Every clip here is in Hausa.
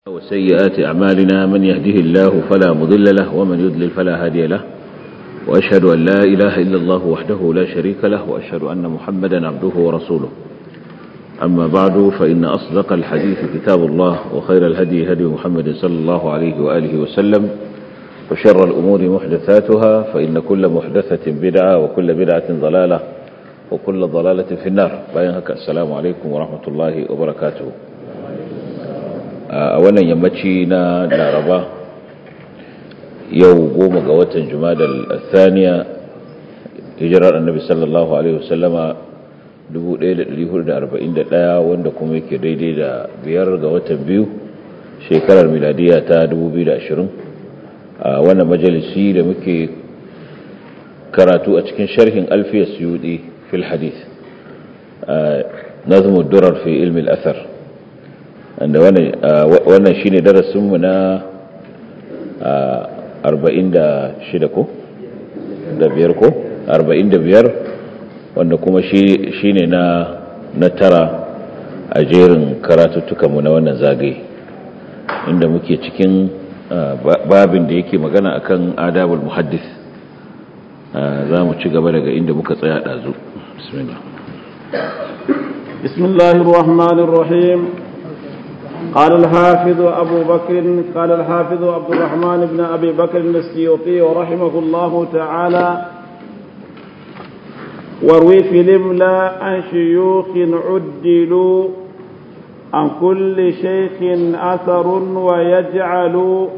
وسيئات أعمالنا من يهده الله فلا مضل له ومن يضلل فلا هادي له وأشهد أن لا إله إلا الله وحده لا شريك له وأشهد أن محمدا عبده ورسوله. أما بعد فإن أصدق الحديث كتاب الله وخير الهدي هدي محمد صلى الله عليه وآله وسلم وشر الأمور محدثاتها فإن كل محدثة بدعة وكل بدعة ضلالة وكل ضلالة في النار. السلام عليكم ورحمة الله وبركاته. A wannan yammaci na Laraba yau 10 ga watan Jumadal Thaniya hijirar Annabi sallallahu alaihi wasallama 1441 wanda kuma yake daidai da 5 ga watan biyu shekarar miladiya ta 2020. A wannan majalisi da muke karatu a cikin sharhin Alfiya Suyuti fil Hadith nazm ad-durar fi ilm al-athar, wanda wannan shine darasinmu na 46 ko da biyar ko 45 wanda kuma shine na tara a jerin karatuttukanmu na wannan zagaye, inda muke cikin babin da yake magana akan adabul muhaddis. za mu ci gaba daga inda muka tsaya dazu. bismillahir rahmanir rahim. قال الحافظ عبد الرحمن بن أبي بكر السيوطي رحمه الله تعالى: وروي في الإملاء عن شيوخ عدلوا عن كل شيخ أثر ويجعل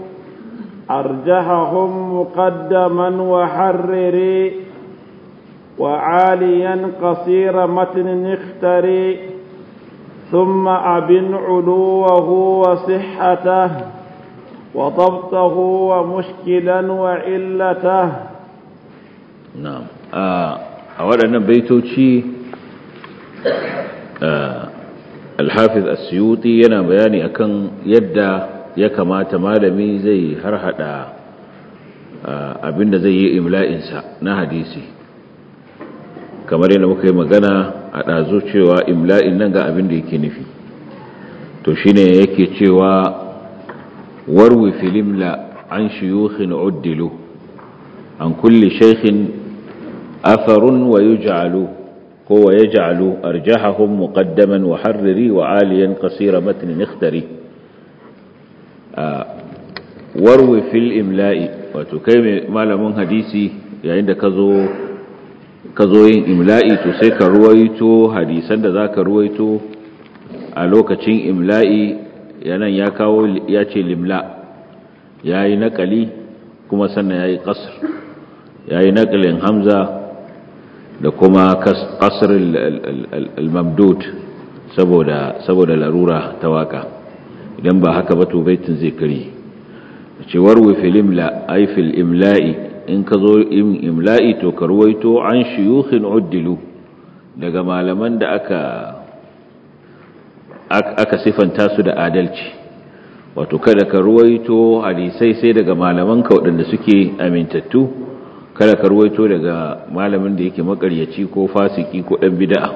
أرجحهم مقدما وحرري وعاليا قصير متن اختري ثم أبن علوه وصحته وضبطه ومشكلا وعلته. نعم. أولا بيتوشي الحافظ السيوطي yana bayani akan yadda ya kamata malami zai harhaɗa abinda zai yi imla'insa na hadisi, kamar yadda muka yi magana a ɗazu cewa imla'in nan ga abin da yake nufi. To shine yake cewa warwi filimla an shuyukhin uddilu an kulli shaykhin atharun wa yuj'alu ko wa yaj'alu arjahahum muqaddaman wa harriri wa aliyan qasira matn ikhtari. Warwi fil imla'i, wato kai malamin hadisi yayin da ka zo yin imla'i to sai ka ruwaito hadisan da za ka ruwaito a lokacin imla'i. yanan ya ce limla, ya yi naƙali kuma sannan ya yi ƙasar, ya yi naƙalin hamza da kuma ƙasar al-mamdud saboda larura ta waka. idan ba haka ba to baitin zai kari. cewar wa fil imla ay fil imla'i, in ka zo yin imla'i to ka ruwaito an shuyukhin uddilu, daga malaman da aka sifanta su da adalci. Wato kada ka ruwaito hadisai sai daga malaman ka waɗanda suke amintattu, kada ka ruwaito daga malamin da yake makaryaci ko fasiki ko ɗan bid'a.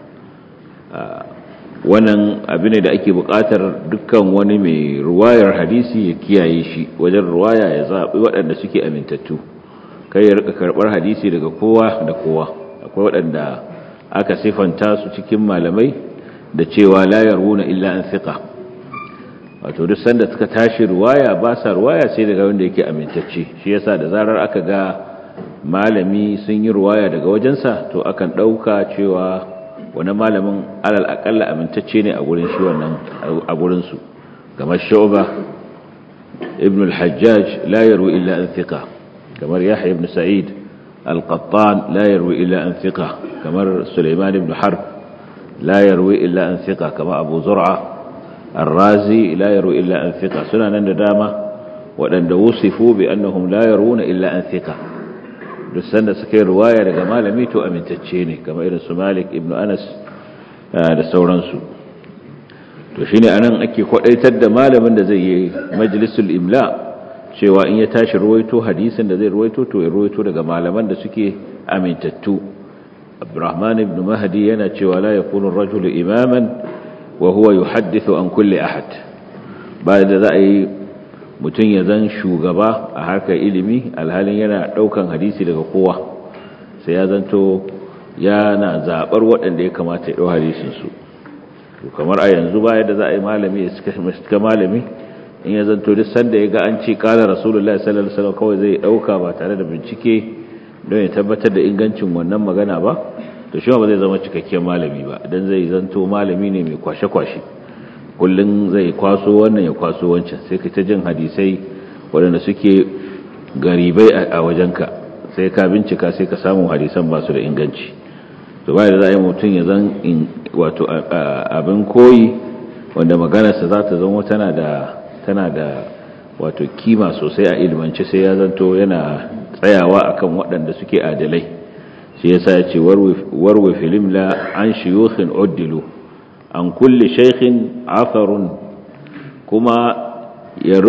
wannan abin da ake buƙatar dukkan wani mai ruwayar hadisi ya kiyaye shi wajen ruwaya, ya zaɓi waɗanda suke amintattu, kai ya rika karbar hadisi daga kowa da kowa. akwai waɗanda aka sifanta su cikin malamai da cewa la yaruna illa an thiqa, wato duk sanda suka tashi ruwaya ba sa ruwaya sai daga wanda yake amintacce. shi yasa da zarar aka ga malami sun yi ruwaya daga wajensa to akan ɗauka cewa wani malamin alal akalla amintacce ne a gurin shi, wannan a gurin su. kamar Shu'ba ibn al-Hajjaj la yarwi illa an thiqa, kamar Yahya ibn Sa'id al-Qattan la yarwi illa an thiqa, kamar Sulaiman ibn Harb la yarwi illa an thiqa, kamar Abu Zur'a ar-Razi la yarwi illa an thiqa. suna nan da dama waɗanda wusifu bi annahum la yarwuna illa an thiqa, duk sanda suka yi riwaya daga malami to amintacce ne, kamar irin su Malik ibn Anas da sauransu. to shine anan ake kwadaitar da malamin da zai yi majlisul imla cewa in ya tashi ruwaito hadisin da zai ruwaito to ya ruwaito daga malaman da suke amintattu. Abdurrahman ibn Mahdi yana cewa la yakunu ar-rajulu imaman wa huwa yuhaddithu an kulli ahad, ba da za a yi mutum ya zan shugaba a harkar ilimi alhalin yana daukan hadisi daga kowa, sai ya zanto yana zabar waɗanda ya kamata ya dau hadisin su. Kamar a yanzu ba da za a yi malami ya suka malami in ya zanto duk sanda ya ga an ce kala rasulullahi sallallahu alaihi wasallam kawai zai dauka ba tare da bincike don ya tabbatar da ingancin wannan magana ba, to shi ba zai zama cikakken malami ba, idan zai zanto malami ne mai kwashe-kwashe, kullun zai kwaso wannan ya kwaso wancan, sai ka ta jin hadisai waɗanda suke garibai a wajenka, sai ka bincika sai ka samu hadisan ba su da inganci. To ba da za a yi mutum ya zan wato abin koyi wanda maganarsa za ta zama tana da wato kima sosai a ilmance, sai ya zanto yana tsayawa akan waɗanda suke adalai. shi yasa ya ce warwe filim la an shiyukhin uddilu an kulli shaykhin atharun, kuma ya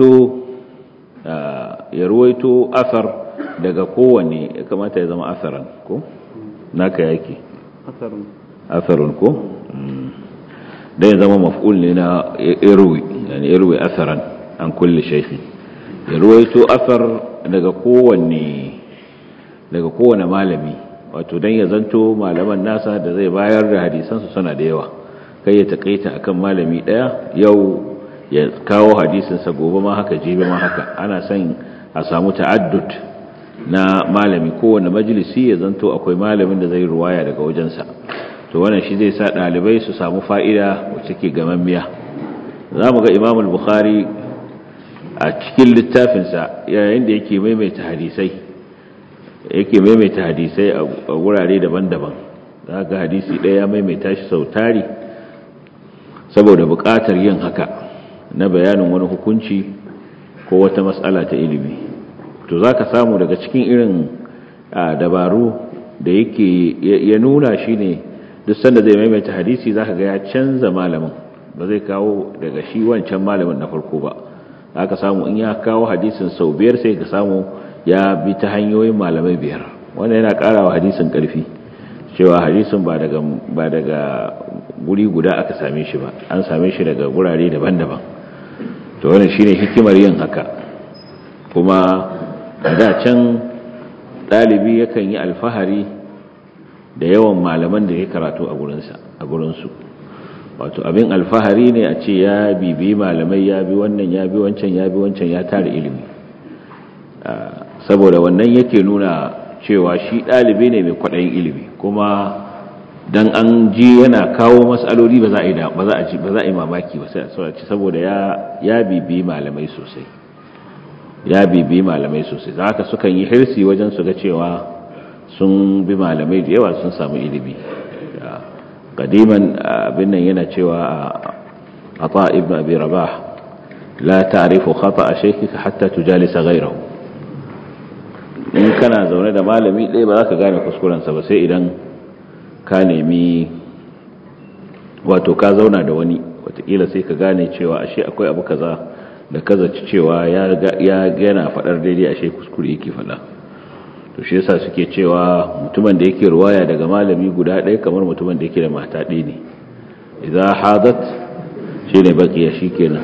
ruwaito athar daga kowane, ya kamata ya zama atharan ko naka yake atharun ko da ya zama maf'ul ne na irwi, yani irwi atharan an kulli shaykhin, ya ruwaito athar daga kowane malami, wato dan ya zanto malaman nasa da zai bayar da hadisansu suna da yawa, kai ya takaita akan malami daya, yau ya kawo hadisinsa gobe ma haka jibi ma haka. Ana son a samu ta'addud na malami, kowane majalisi ya zanto akwai malamin da zai ruwaya daga wajensa. To wannan shi zai sa dalibai su samu fa'ida wacce ke gamammiya. Zamu ga Imam al-Bukhari a cikin littafinsa yayin da yake maimaita hadisai a wurare daban-daban, za ga hadisi ɗaya ya maimaita shi sau tari saboda buƙatar yin haka na bayanin wani hukunci ko wata mas'ala ta ilimi. To za ka samu daga cikin irin dabaru da yake ya nuna shi ne duk sanda zai maimaita hadisi za ka ga ya canza malamin, ba zai kawo daga shi wancan malamin na farko ba. Za ka samu in ya kawo hadisin sau 5 sai ka samu ya bi ta hanyoyin malamai 5. Wannan yana ƙarawa hadisin ƙarfi, cewa hadisin ba daga guri guda aka same shi ba, an same shi daga gurare daban-daban. To wannan shine hikimar yin haka. Kuma a da can ɗalibi yakan yi alfahari da yawan malaman da ya karatu a gurinsu, wato abin alfahari ne a ce ya bibi malamai, ya bi wannan, ya bi wancan, ya bi wancan, ya tara ilimi. Saboda wannan yake nuna cewa shi ɗalibi ne mai kwaɗayin ilimi, kuma dan an ji yana kawo matsaloli ba za a yi mamaki ba, saboda ya bibi malamai sosai, za ka sukan yi hirsi wajen su ga cewa sun bi malamai da yawa, sun samu ilimi. Qadiman abin nan yana cewa Ata ibn Abi Rabah, la ta'rifu khata'a shaykhika hatta tujalisa ghayrahu. In kana zaune da malami ɗaya ba za ka gane kuskurensa ba sai idan ka nemi, wato ka zauna da wani, watakila sai ka gane cewa ashe akwai abu kaza da kaza cewa ya gana faɗar daidai, ashe kuskure yake faɗa. To shi yasa suke cewa mutumin da yake ruwaya daga malami guda ɗaya kamar mutumin da yake da mata ɗaya ne. Idza hadat shine baqiya, shikenan.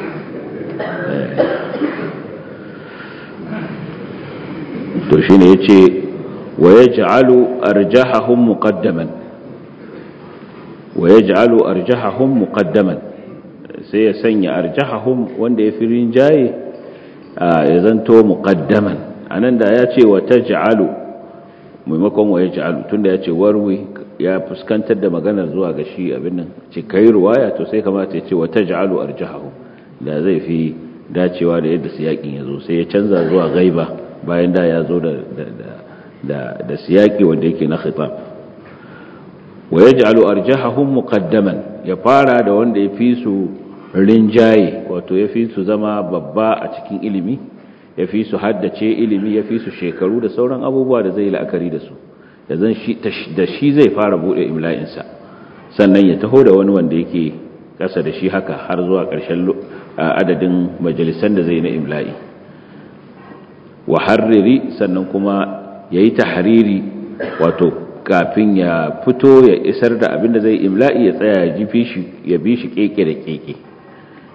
To shine yace wa yaj'alu arjahahum muqaddaman, sai ya sanya arjahahum wanda ya fi rinjaye ya zanto muqaddaman. Anan da ya ce wa taj'alu maimakon wa yaj'alu, tunda ya ce warwi ya fuskantar da maganar zuwa ga shi abin nan, ce kai ruwaya, to sai kamata ya ce wa taj'alu arjahahum, da zai fi dacewa da yadda siyakin ya zo, sai ya canza zuwa gaiba bayan da ya zo da siyaki wanda yake na khitab. Wa yaj'alu arjahahum muqaddaman, ya fara da wanda ya fi su rinjaye, wato ya fi su zama babba a cikin ilimi, ya fi su haddace ilimi, ya fi su shekaru da sauran abubuwa da zai la'akari da su, da shi zai fara bude imla'insa, sannan ya taho da wani wanda yake kasa da shi, haka har zuwa ƙarshen adadin majalisan da zai na imla'i. Wa harriri, sannan kuma ya yi tahariri, wato kafin ya fito ya isar da abin da zai imla'i ya tsaya ya bi shi keke da keke,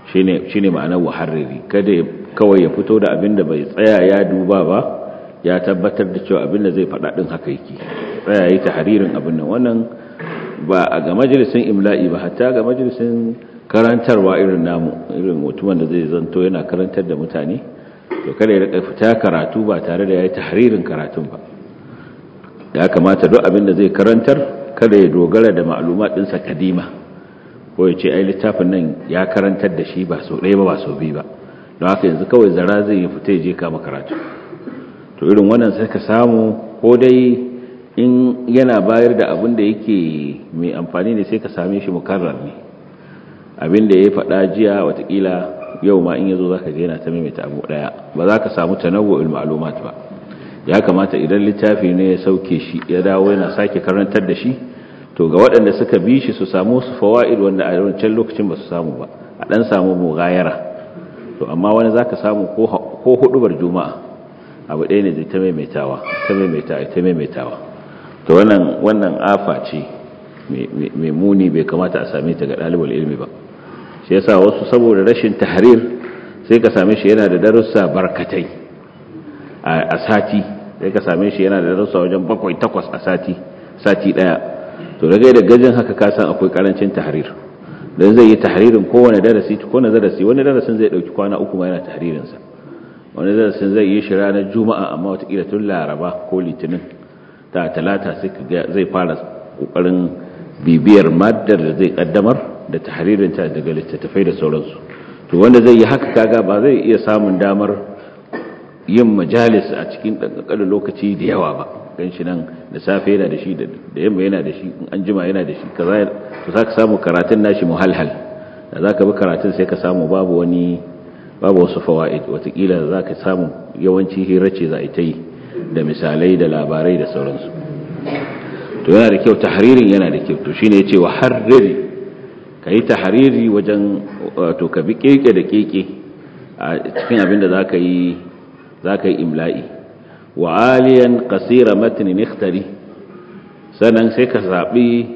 shine ma'anar muharriri. Kada kawai ya fito da abin da bai tsaya ya duba ba, ya tabbatar da cewa abin da zai faɗa ɗin haka yake, tsaya yi tahririn abin nan. Wannan ba a ga majalisin imla'i ba, hatta ga majalisin karantarwa irin namu, irin mutumin da zai zanto yana karantar da mutane, to kada ya rika fita karatu ba tare da ya yi tahririn karatun ba. Ya kamata duk abin da zai karantar kada ya dogara da ma'lumat ɗinsa kadima, ko ya ce ai littafin nan ya karantar da shi ba sau ɗaya ba ba sau biyu ba, don haka yanzu kawai zara zai yi fita ya je kama karatu. To irin wannan sai ka samu ko dai in yana bayar da abin da yake mai amfani ne sai ka same shi mukarrar ne, abin da ya faɗa jiya watakila yau ma in yazo zaka ga yana ta maimaita abu daya, ba za ka samu tanawwu'ul ma'lumat ba. Ya kamata idan littafi ne ya sauke shi ya dawo yana sake karantar da shi, to ga waɗanda suka bi shi su samu su fawaid wanda a wancan lokacin ba su samu ba, a dan samu mughayara. To amma wani zaka samu ko hudubar juma'a abu ɗaya ne zai ta maimaitawa. To wannan afa ce mai muni, bai kamata a same ta ga ɗalibul ilmi ba. Shi yasa wasu saboda rashin tahrir sai ka same shi yana da darussa barkatai a sati, sai ka same shi yana da darussa wajen 7-8 a sati daya. To daga da gajin haka ka san akwai karancin tahrir. Dan zai yi tahririn kowane darasi, wani darasin zai dauki kwana 3 ma yana tahririn sa, wani darasin zai yi shi ranar juma'a amma wata kila tun laraba ko litinin ta talata sai zai fara kokarin bibiyar maddar da zai kaddamar da tahririn ta daga littattafai da sauransu. To wanda zai yi haka kaga ba zai iya samun damar yin majalis a cikin ɗanƙaƙalin lokaci da yawa ba. Gan shi nan da safe yana da shi, da yamma yana da shi, in an jima yana da shi, kaza. To za ka samu karatun nashi muhalhal, da za ka bi karatun sai ka samu babu wasu fawa'id, watakila za ka samu yawanci hira ce za a ta yi da misalai da labarai da sauransu. To yana da kyau, tahririn yana da kyau. To shi ne ya ce wa harriri, ka yi tahriri wajen wato ka bi keke da keke a cikin abin da za ka yi imla'i. Wa aliyan qasira matnin ikhtari, sannan sai ka zaɓi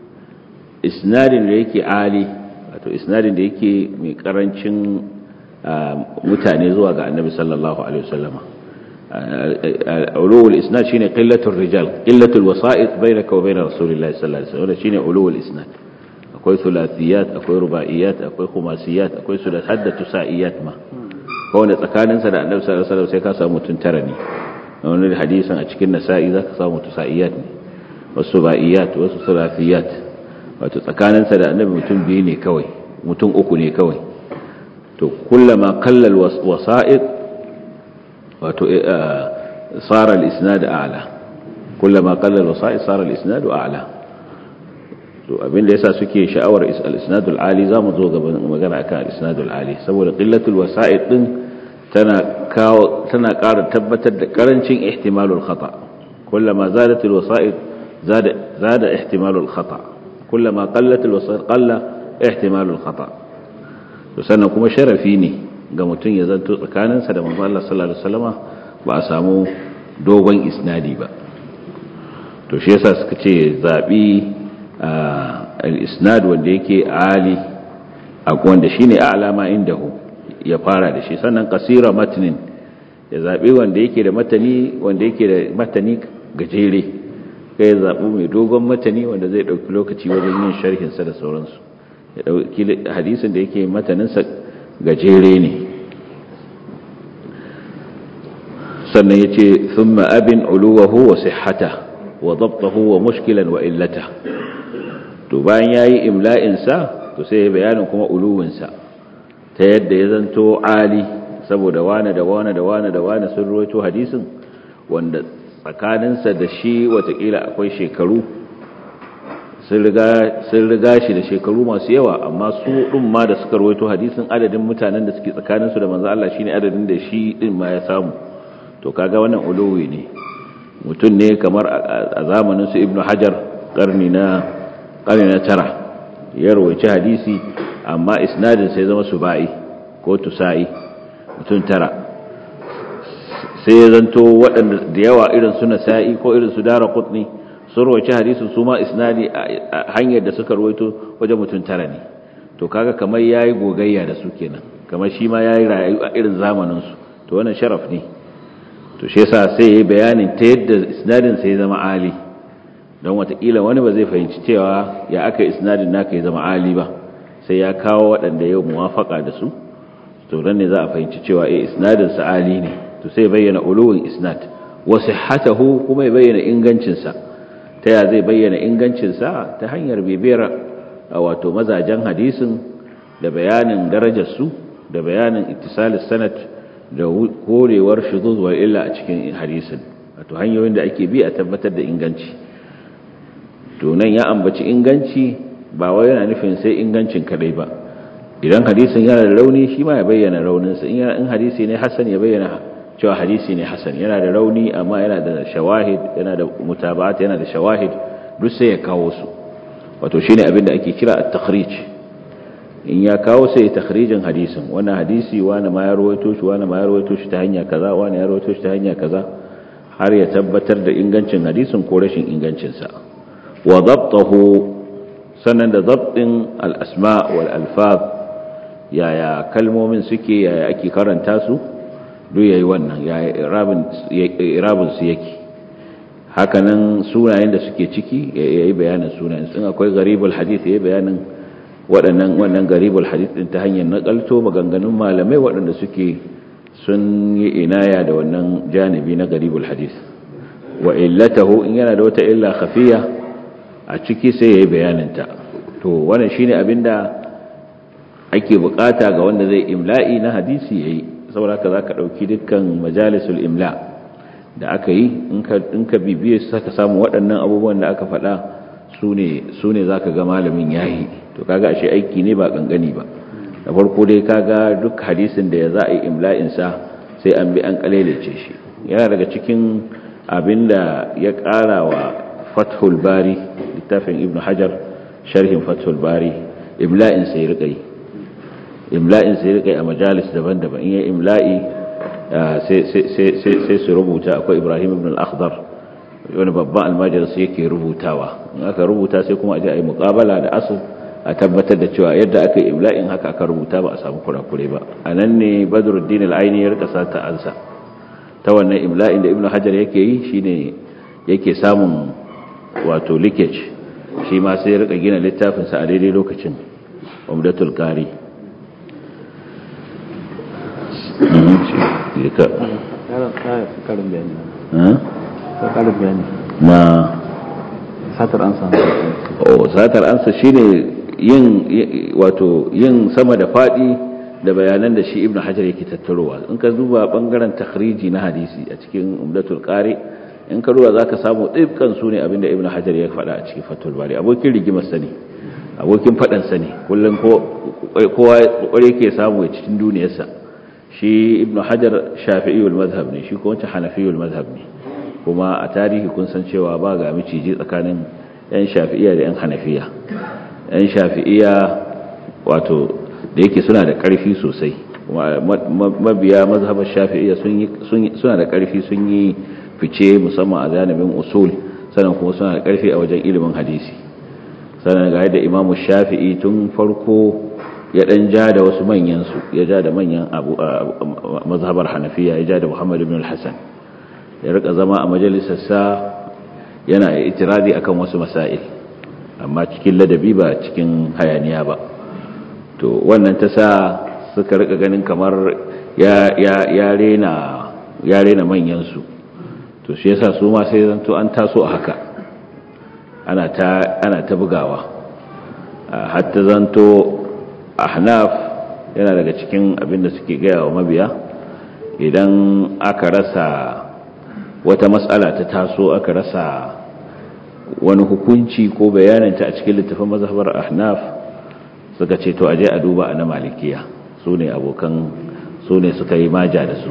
isnadin da yake ali, wato isnadin da yake mai karancin mutane zuwa ga annabi sallallahu alaihi wasallama. ulul isnad shine qillatul rijal, qillatul wasa'id bainaka wa bain rasulillahi sallallahu alaihi wasallam, shine ulul isnad. Akwai thulathiyat, akwai rubaiyat, akwai khumasiyat, akwai sulat hadda tusaiyat ma, ko wanda tsakaninsa da annabi sallallahu alaihi wasallam sai ka samu mutun tara ne. Wani hadisin a cikin nasa'i zaka samu tusaiyat ne, wasu rubaiyat, wasu thulathiyat, wato tsakaninsa da annabi mutum biyu ne kawai, mutum uku ne kawai. To kullama qalla alwasa'id wato sara al-isnad a'la, kullama qalla alwasa'id sara al-isnad a'la. To abinda yasa suke sha'awar al-isnad al-ali, zamu zo gaban magana akan al-isnad al-ali, saboda qillatul wasa'id din tana ƙara tabbatar da karancin ihtimalul khata. kullama zadatul wasa'id zada ihtimalul khata, kullama qallatul wasa'id qalla ihtimalul khata. To sannan kuma sharafi ne ga mutum ya zanto tsakaninsa da manzo Allah sallallahu alaihi wasallama ba a samu dogon isnadi ba. To shi yasa suka ce zabi al-isnad wanda yake ali, wanda shine a'lama indahu, ya fara da shi. Sannan qasira matnin, ya zabi wanda yake da matani gajere, kai ya zabi mai dogon matani wanda zai dauki lokaci wajen yin sharhin sa da sauransu. Ya dauki hadisin da yake matanin sa gajere ne. Sannan yace thumma abin uluwahu wa sihhatahu wa dabtahu wa mushkilan wa illata. To bayan yayi imla'in sa, to sai ya bayanin kuma uluwin sa, ta yadda ya zanto ali, saboda wane da wane sun ruwaito hadisin wanda tsakanin sa da shi watakila akwai shekaru, sun riga shi da shekaru masu yawa, amma su din ma da suka ruwaito hadisin, adadin mutanen da suke tsakanin su da manzo Allah shine adadin da shi din ma ya samu. To kaga wannan uluwi ne. Mutum ne kamar a zamanin su Ibn Hajar, karni na 9, ya rawaita hadisi amma isnadin sai zama subai ko tusa'i, mutum 9. Sai ya zanto waɗanda da yawa irin su Nasa'i ko irin su Daraqutni sun rawaita hadisin su ma isnadi a hanyar da suka rawaito wajen mutum 9 ne. to kaga kamar yayi gogayya da su kenan, kamar shi ma yayi rayu a irin zamanin su, to wannan sharaf ne. to shi yasa sai yayi bayanin ta yadda isnadin sai ya zama ali, don watakila wani ba zai fahimci cewa ya aka isnadin naka ya zama ali ba, sai ya kawo waɗanda ya muwafaka da su, to dan ne za a fahimci cewa isnadin sa ali ne. to sai bayyana uluwin isnad wa sihhatahu, kuma ya bayyana ingancin sa. ta ya zai bayyana ingancin sa? ta hanyar bibiyar wato mazajen hadisin da bayanin darajar su da bayanin ittisalus sanad da korewar shuzuz wal illa a cikin hadisin, wato hanyoyin da ake bi a tabbatar da inganci. to nan ya ambaci inganci ba wai yana nufin sai ingancin kadai ba. idan hadisin yana da rauni shi ma ya bayyana rauninsa, in hadisi ne hasan ya bayyana cewa hadisi ne hasan, yana da rauni amma yana da shawahid, yana da mutaba'at, yana da shawahid, duk sai ya kawo su. wato shine abin da ake kira at-takhrij. in ya kawo sai takhrijin hadisin, wannan hadisi wani ma ya rawaito shi, wani ma ya rawaito shi ta hanya kaza, wani ya rawaito shi ta hanya kaza, har ya tabbatar da ingancin hadisin ko rashin ingancin sa. wa dabtahu, sannan da dabtin al-asma' wal alfaz, yaya kalmomin suke, yaya ake karanta su, duk yayi wannan, yaya irabun su yake. hakanan sunayen da suke ciki yayi bayanin sunayen sun. akwai gharibul hadith yayi bayanin wannan garibul hadith din ta hanyar nakalto maganganun malamai waɗanda suke sun yi inaya da wannan janibi na garibul hadith. wa illatahu, in yana da wata illa khafiya a ciki sai yayi bayanin ta. to wannan shine abinda ake bukata ga wanda zai imla'i na hadisi yayi. saboda haka zaka dauki dukkan majalisul imla da aka yi, in ka bibiye su ka samu waɗannan abubuwan da aka faɗa su ne zaka ga malamin yayi. to kaga ashe aiki ne ba kankani ba. da farko dai kaga duk hadisin da ya za a yi imla'insa sai an bi an kalailace shi. yana daga cikin abinda ya ƙara wa fathul bari, littafin ibn hajar sharhin fathul bari, imla'insa ya riƙa yi a majalis daban-daban. in yi imla'i sai su rubuta. akwai ibrahim ibn al-akhdar, wani babban almajiris yake rubutawa. in aka rubuta sai kuma a je a yi muƙabala da asu a tabbatar da cewa yadda aka yi imla'in haka aka rubuta, ba a samu kurakure ba. a nan ne badruddin al-aini ya rika sata ansa ta wannan imla'in da ibnu hajar yake yi, shine yake samun wato leakage. shi ma sai ya rika gina littafin sa a daidai lokacin, umdatul qari. satar ansa shine yin sama da fadi da bayanan da shi ibnu hajar yake tattarowa. in ka duba bangaren takhriji na hadisi a cikin umdatul qari, in ka duba zaka samu dukkan su ne abinda ibnu hajar ya faɗa a cikin fatul bari. abokin rigimar sa ne, abokin fadan sa ne, kullun kowa kokari yake samu a cikin duniyarsa. shi ibnu hajar shafi'iyul madhhab ne, shi ko wancan hanafiyul madhhab ne. kuma a tarihi kun san cewa ba ga miciji tsakanin yan shafi'iyya da yan hanafiya. yan shafi'iyya wato da yake suna da ƙarfi sosai, mabiya mazhabar shafi'iyya suna da ƙarfi, sun yi fice musamman a zanibin usul, sannan kuma suna da ƙarfi a wajen ilimin hadisi. sannan ga yadda imamu shafi'i tun farko ya dan ja da wasu manyan su, ya ja da manyan mazhabar hanafiya, ya ja da muhammad ibn al-hasan, ya rika zama a majalisarsa yana itiradi akan wasu masail, amma cikin ladabi ba cikin hayaniya ba. to wannan ta sa suka rika ganin kamar ya rena manyansu. to shi yasa su ma sai zanto an taso a haka, ana ta bugawa, hatta zanto ahnaf yana daga cikin abinda suke gaya wa mabiya, idan aka rasa wata matsala ta taso, aka rasa wani hukunci ko bayananta a cikin littafin mazhabar ahnaf, suka ce to aje a duba a na malikiya, su ne suka yi maja da su.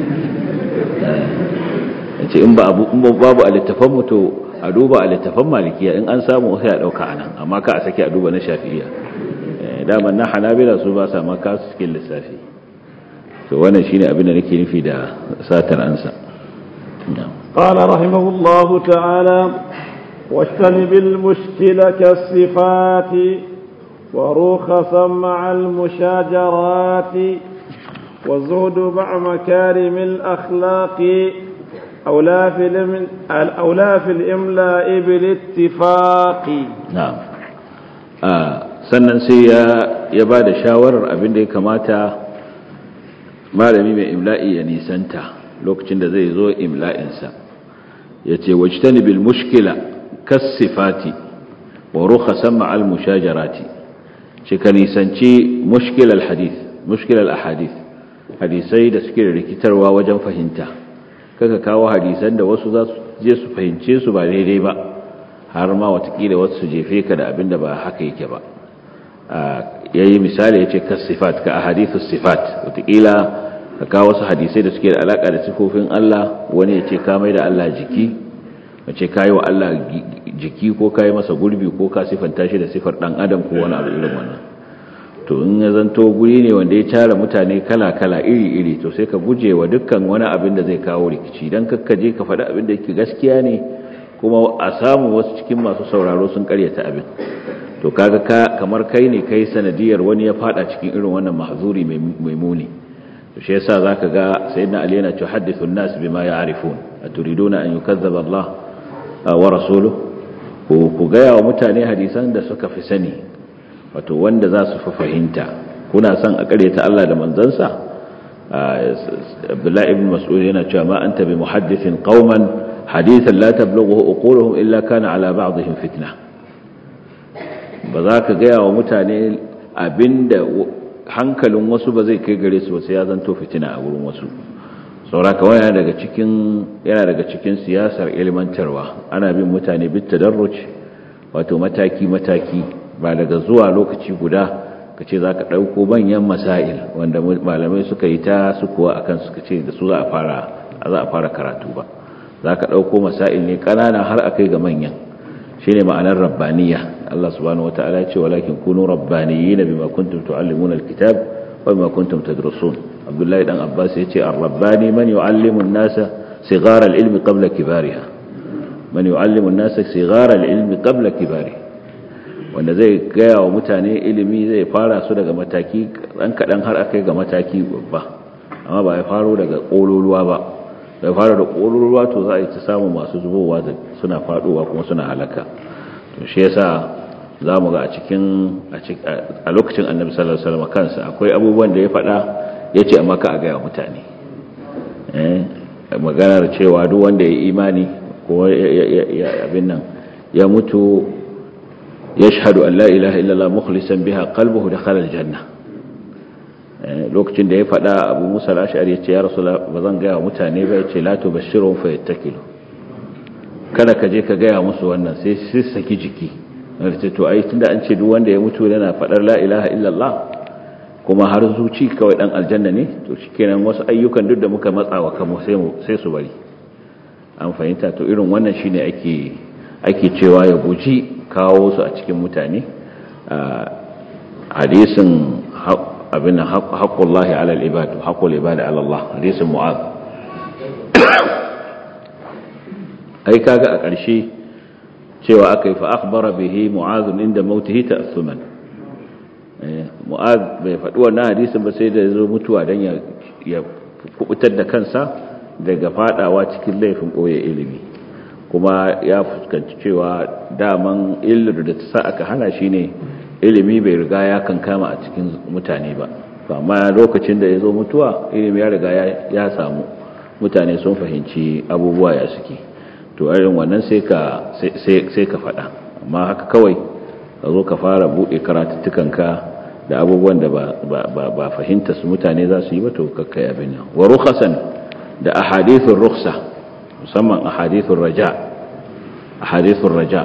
ce in babu a littafan mutu a duba a littafan malikiya, in an samu sai a dauka anan, amma ka a sake a duba na shafi'iyya. daman na hanabila su ba sa maka su cikin lissafi. to wannan shine abin da nake nufi da satar ansa. قال رحمه الله تعالى: واجتنب المشكل كالصفات ورخصا مع المشاجرات والزهد مع مكارم الأخلاق أولى في الإملاء بالاتفاق. نعم. sannan sai ya ba da shawarar abin da ya kamata malami mai imla'i ya nisanta lokacin da zai zo imla'insa. ya ce wajtani bil mushkila kasifati wa rukhasan ma'al mushajarati, ce ka nisanci mushkilal ahadith, hadisai da suke da rikitarwa wajen fahimta. kaka kawo hadisan da wasu za su je su fahimce su ba daidai ba, har ma watakila wasu su jefe ka da abin da ba haka yake ba. yayi misali yace kasifat, ka ahadithus sifat, watakila ka kawo wasu hadisai da suke da alaka da sifofin Allah, wani yace ka mai da Allah jiki, wace kai wa Allah jiki ko kai masa gurbi ko ka sifanta shi da sifar dan adam ko wani abu irin wannan. to in ya zanto guri ne wanda ya tara mutane kala-kala iri-iri, to sai ka guje wa dukkan wani abin da zai kawo rikici, dan kakkaje ka faɗi abin da yake gaskiya ne kuma a samu wasu cikin masu sauraro sun karyata abin. to kaga kamar kai ne kai sanadiyar wani ya fada cikin irin wannan mahzuri mai muni. to shi yasa zaka ga sayyidina ali yana cewa hadithun nas bima ya'rifun aturiduna an yukazzaba Allah wa rasuluhu, ku ga yawa mutane hadisan da suka fi sani, wato wanda za su fi fahimta. kuna son a karyata Allah da manzansa? Abdullah ibn Mas'ud yana cewa ma anta bi muhaddithin qauman hadithan la tablughu uquluhum illa kana ala ba'dihim fitna. ba za ka gaya wa mutane abinda hankalin wasu ba zai kai gare su ba, sai ya zanto fitina a wurin wasu. sauraka wani yana daga cikin siyasar ilmantarwa, ana bin mutane bit tadarruj, wato mataki-mataki, ba daga zuwa lokaci guda ka ce za ka ɗauko manyan masail wanda malamai suka yi ta su kuwa akan suka ce da su za a fara karatu ba. za ka ɗauko masail ne ƙanana har a kai ga manyan. shi ne ma'anar rabbaniya. Allah subhanahu wata'ala ya ce walakin kunu rabbaniyina bima kuntum tu'allimuna alkitab wa bima kuntum tadrusun. Abdullahi dan Abbas ya ce ar-rabbani man yu'allimu an-nasa sighara al-ilmi qabla kibariha, man yu'allimu an-nasa sighara al-ilmi qabla kibariha, wanda zai gaya wa mutane ilimi zai fara su daga mataki dan kadan har akai ga mataki babba, amma ba ya faro daga kololuwa ba. da fara da kololuwa to za a yi ta samu masu zubowa da suna faduwa kuma suna halaka. to shi yasa zamu ga a lokacin Annabi sallallahu alaihi wasallam kansa akwai abubuwan da ya faɗa yace amma ka ga mutane maganar cewa duk wanda ya imani ko ya abin nan ya mutu yashhadu an la ilaha illallah mukhlishan biha qalbuhu dakhala aljanna. lokacin da ya faɗa Abu Musa al-Ash'ari ya ce ya Rasulullah ba zan gaya mutane ba, ya ce la tubashshirhum fa yattakilu, kada ka je ka gaya musu wannan sai saki jiki. ce to ai tunda an ce duk wanda ya mutu yana faɗar la ilaha illallah kuma har zuci kawai dan aljanna ne, to shikenan wasu ayyukan duk da muka matsawa kamo sai su bari. an fahimta? to irin wannan shine ake cewa ya guji kawo su a cikin mutane. hadisin abin haqqullahi ala al-ibad wa haqqul ibad ala Allah, hadisin Mu'adh. ai kaga a ƙarshe cewa akai fa akhbara bihi Mu'adh inda mautihi ta'assuman. Mu'adh bai faɗi wannan hadisin ba sai da yazo mutuwa dan ya kubutar da kansa daga fadawa cikin laifin boye ilimi, kuma ya fuskanci cewa daman illar da ta sa aka hana shi ne ilimi bai riga ya kankama a cikin mutane ba. amma lokacin da ya zo mutuwa ilimi ya riga ya samu, mutane sun fahimci abubuwa ya suke. to irin wannan sai ka faɗa. amma haka kawai ka zo ka fara buɗe karatuttukanka da abubuwan da ba fahimta su mutane za su yi ba, to kakkai abin nan. wa rukhasan da ahadithur rukhsa, musamman ahadithur raja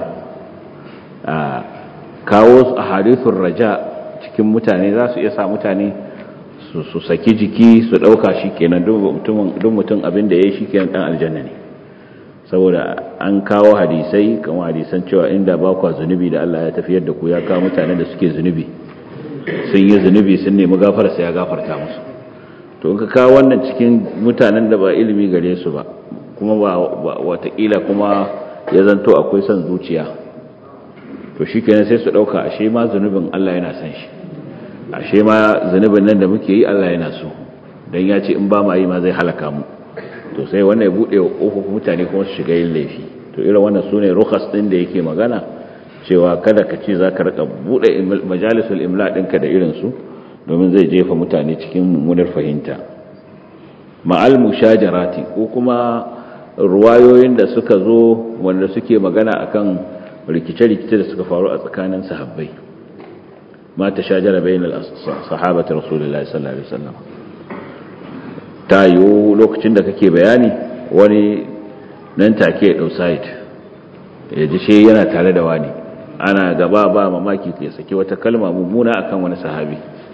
kawo ahadithur raja cikin mutane za su iya sa mutane su saki jiki su dauka shikenan duk mutum abin da yayi shikenan dan aljanna ne, saboda an kawo hadisai kamar hadisan cewa inda ba ku zunubi da Allah ya tafiyar da ku, ya kawo mutanen da suke zunubi, sun yi zunubi sun nemi gafara sai ya gafarta musu. to in ka kawo wannan cikin mutanen da ba ilimi gare su ba, kuma ba watakila kuma ya zanto akwai son zuciya to shikenan sai su dauka ashe ma zunubin Allah yana san shi, ashe ma zunubin nan da muke yi Allah yana so, dan ya ce in ba ma yi ma zai halaka mu. To sai wannan ya bude ƙofofin mutane kuma su shiga yin laifi. To irin wannan sune rukhas din da yake magana cewa kada ka ce zaka rika bude majalisul imla ɗinka da irin su, domin zai jefa mutane cikin mummunar fahimta. Ma'al mushajarati, ko kuma ruwayoyin da suka zo wanda suke magana akan rikice-rikice da suka faru a tsakanin sahabbai, ma tashajara bainal sahabati rasulullahi sallallahu alaihi wasallam. Ta yiwu lokacin da kake bayani wani nan take ya dau side, ya ji shi yana tare da wani, ana gaba ba mamaki ya saki wata kalma mummuna akan wani sahabi,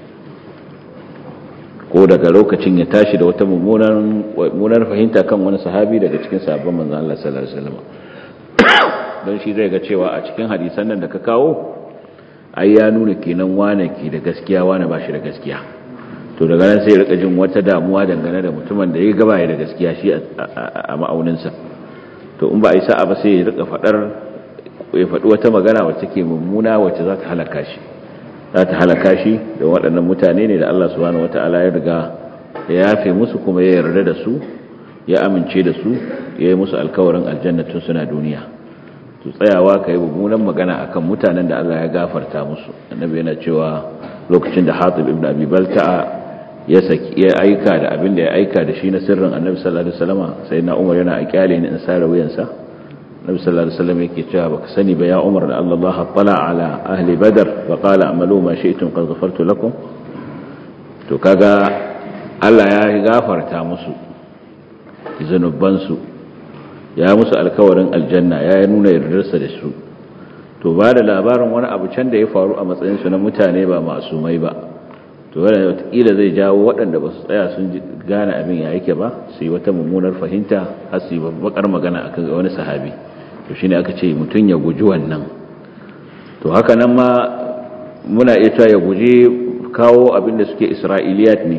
ko daga lokacin ya tashi da wata mummunar fahimta kan wani sahabi daga cikin sahabban manzon Allah sallallahu alaihi wasallam. Don shi zai ga cewa a cikin hadisan nan da ka kawo ai ya nuna kenan wane ke da gaskiya wane ba shi da gaskiya. To daga nan sai ya rika jin wata damuwa dangane da mutumin da ya gaba ya da gaskiya shi a ma'auninsa. To in ba a yi sa'a ba sai ya rika ya faɗi wata magana wacce ke mummuna wacce za ta halaka shi da waɗannan mutane ne da Allah subhanahu wata'ala ya riga ya yafe musu kuma ya yarda da su, ya amince da su, ya yi musu alkawarin aljanna tun suna duniya. To tsayawa ka yi mummunan magana akan mutanen da Allah ya gafarta musu. Annabi yana cewa lokacin da Hatib ibn Abi Balta'a ya aika da abin da ya aika da shi na sirrin Annabi sallallahu alaihi wasallam, sai na Umar yana akyale ni in sare wuyansa. Annabi sallallahu alaihi wasallam yake cewa baka sani ba ya Umar da Allah tala ala ahli Badr wa qala a'malu ma shi'tum qad ghafartu lakum. To kaga Allah ya gafarta musu zanubansu, ya musu alkawarin aljanna, ya nuna yardarsa da su. To ba da labarin wani abu can da ya faru a matsayinsu na mutane ba masumai ba, to wadda watakila zai jawo waɗanda ba su tsaya sun gane abin ya yake ba, su yi wata mummunar fahimta har su yi bakar magana akan wani sahabi. To shi ne aka ce mutum ya guji wannan. To haka nan ma muna iya cewa ya guji kawo abin da suke isra'iliyat ne,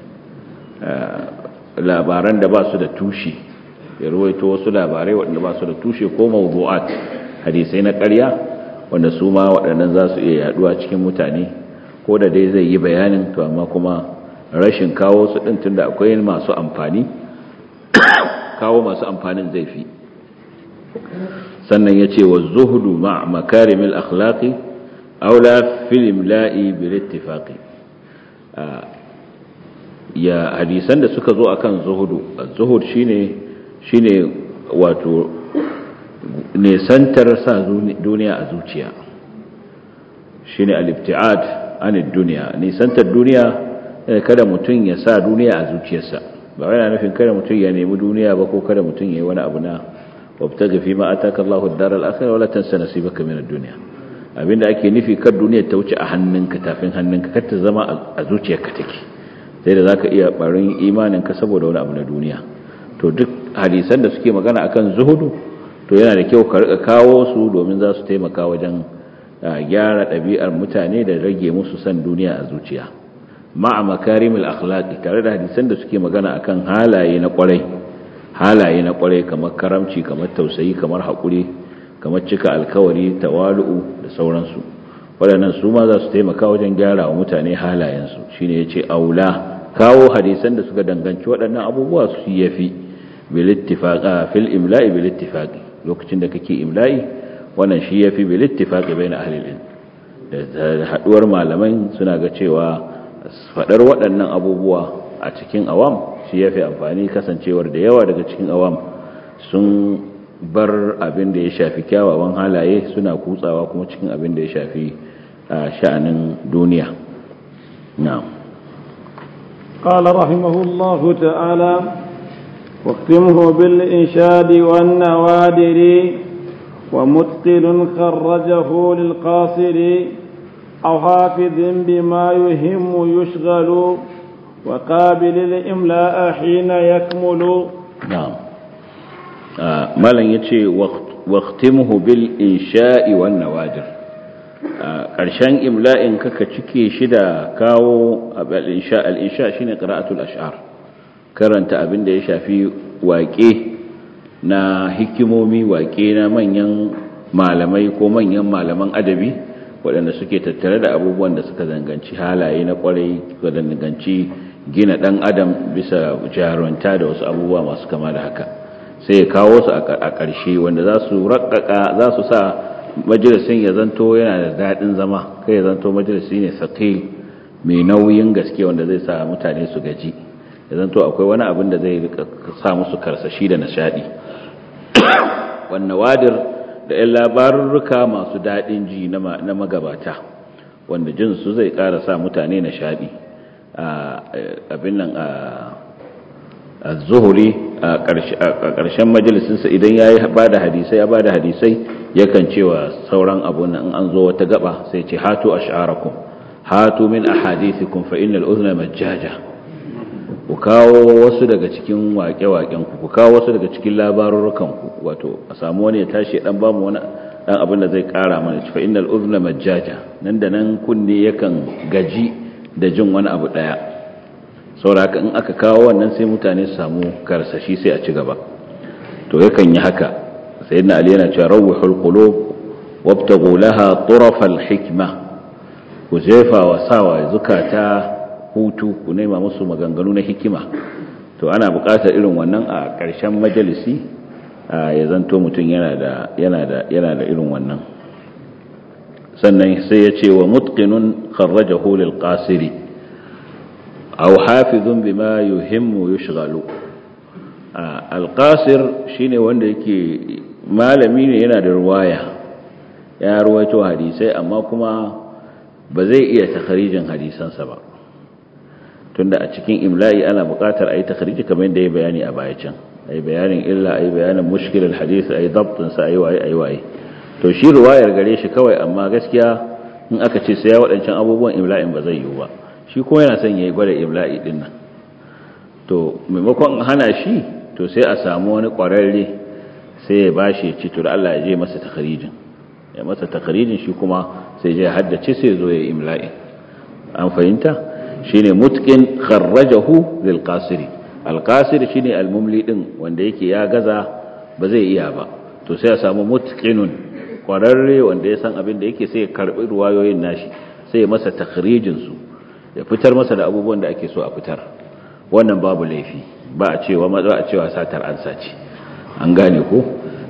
labaran da ba su da tushe, ya ruwaito wasu labarai waɗanda ba su da tushe ko mawdu'at, hadisai na ƙarya wanda su ma waɗannan za su iya yaduwa cikin mutane, ko da dai zai yi bayanin, to amma kuma rashin kawo su ɗin tunda akwai masu amfani, kawo masu amfanin zai fi. Sannan ya ce wa zuhudu ma makarimil akhlaqi aula fil imla'i bil ittifaqi. Ya hadisan da suka zo akan zuhudu, zuhud shine wato nesantar sa duniya a zuciya, shine al-ibti'ad anid dunya, nesantar duniya, kada mutum ya sa duniya a zuciyarsa. Ba yana nufin kada mutum ya nemi duniya ba, ko kada mutum ya yi wani abu na wabtaghi fi ma ataka Allahu ad-dar al-akhirah wa la tansa nasibaka min ad-dunya. Abinda ake nufi kar duniya ta wuce a hannunka, tafin hannunka, kar ta zama a zuciyarka take, sai da zaka iya barin imaninka saboda wani abu na duniya. To duk hadisan da suke magana akan zuhudu, to yana da kyau ka rika kawo su domin za su taimaka wajen gyara ɗabi'ar mutane da rage musu san duniya a zuciya. Ma'a makarimul akhlaqi, tare da hadisan da suke magana akan halaye na kwarai kamar karamci, kamar tausayi, kamar haƙuri, kamar cika alkawari, tawalu'u da sauransu. Waɗannan su ma za su taimaka wajen gyara wa mutane halayensu. Shine yace aula, kawo hadisan da suka danganci waɗannan abubuwa su yafi bil ittifaq fil imla'i bil ittifaq. Lokacin da kake imla'i, wannan shi yafi bil ittifaq baina ahli al-ilm. Da haduwar malaman suna ga cewa fadar waɗannan abubuwa a cikin awam shi yafi amfani, kasancewar da yawa daga cikin awam sun bar abin da ya shafi kyawawan halaye, suna kutsawa kuma cikin abin da ya shafi sha'anin duniya. Na'am. قال رحمه الله تعالى: واختمه بالإنشاد والنوادر ومتقن خرجه للقاصر أو حافظ بما يهم يشغل وقابل الإملاء حين يكمل. نعم. مالن يتي واختمه بالإنشاء والنوادر. ƙarshen imla'in kaka cike shi da kawo al'insha shi ne ƙira'atul ash'ar, karanta abin da ya shafi waƙe na hikimomi, waƙe na manyan malamai ko manyan malaman adabi waɗanda suke tattare da abubuwan da suka zanganci halaye na kwarai da danganci gina ɗan adam bisa jarunta da wasu abubuwa masu kama da haka sai ya kawo su a ƙarshe wanda za su sa majalisin ya zanto yana da daɗin zama kai ya zanto majalisi ne saƙil mai nauyin gaske wanda zai sa mutane su gaji ya zanto akwai wani abin da zai sa musu karsashi da nishaɗi wannan wadir da 'yan labarurruka masu daɗin ji na magabata wanda jin su zai ƙara sa mutane nishaɗi abin nan a zuhuri a ƙarshen majalisinsa idan ya ba da hadisai yakan cewa sauran abun nan an zo wata gaba sai ce hatu ash'arakum hatu min ahadithikum fa innal udhna majjaja ku kawo wasu daga cikin waƙe-waƙen ku kawo wasu daga cikin labarurukan ku wato a samu wani ya tashi dan bamu wani dan abin da zai ƙara mana fa innal udhna majjaja nan da nan kunne yakan gaji da jin wani abu daya saboda in aka kawo wannan sai mutane su samu karsashi sai a ci gaba to yakan yi haka sayyidina ali yana cewa rawhul qulub wabtaghu laha turafal hikma ku jefa wa sawa zukata hutu ku nema musu maganganu na hikima to ana buƙatar irin wannan a ƙarshen majalisi ya zanto mutum yana da irin wannan sannan sai ya ce wa mutqinun kharrajahu lil qasiri aw hafizun bima yuhimmu yushghalu al-qasir shine wanda yake malami ne yana da ruwaya ya ruwaito hadisai amma kuma ba zai iya takharijin hadisansa ba tunda a cikin imla'i ana buƙatar ayi takhariji kamar yadda ya bayani a baya can ayi bayanin illa ayi bayanin mushkilul hadisi ayi dabtin sa ayi waye to shi ruwayar gare shi kawai amma gaskiya in aka ce sai ya wadancan abubuwan imla'in ba zai yiwu ba shi kuma yana son yayi gwada imla'i din nan to maimakon hana shi to sai a samu wani ƙwararre sai ya bashi ci to da Allah ya je masa takharijin shi kuma sai ya haddace sai zo ya imla'i an fahimta shine mutqin kharrajahu lil qasiri al qasir shine al mumli din wanda yake ya gaza ba zai iya ba to sai ya samu mutqinun ƙwararre wanda ya san abin da yake sai ya karbi ruwayoyin nashi sai ya masa takhrijin su ya fitar masa da abubuwan da ake so a fitar wannan babu laifi ba a cewa satar ansa ce an gane ko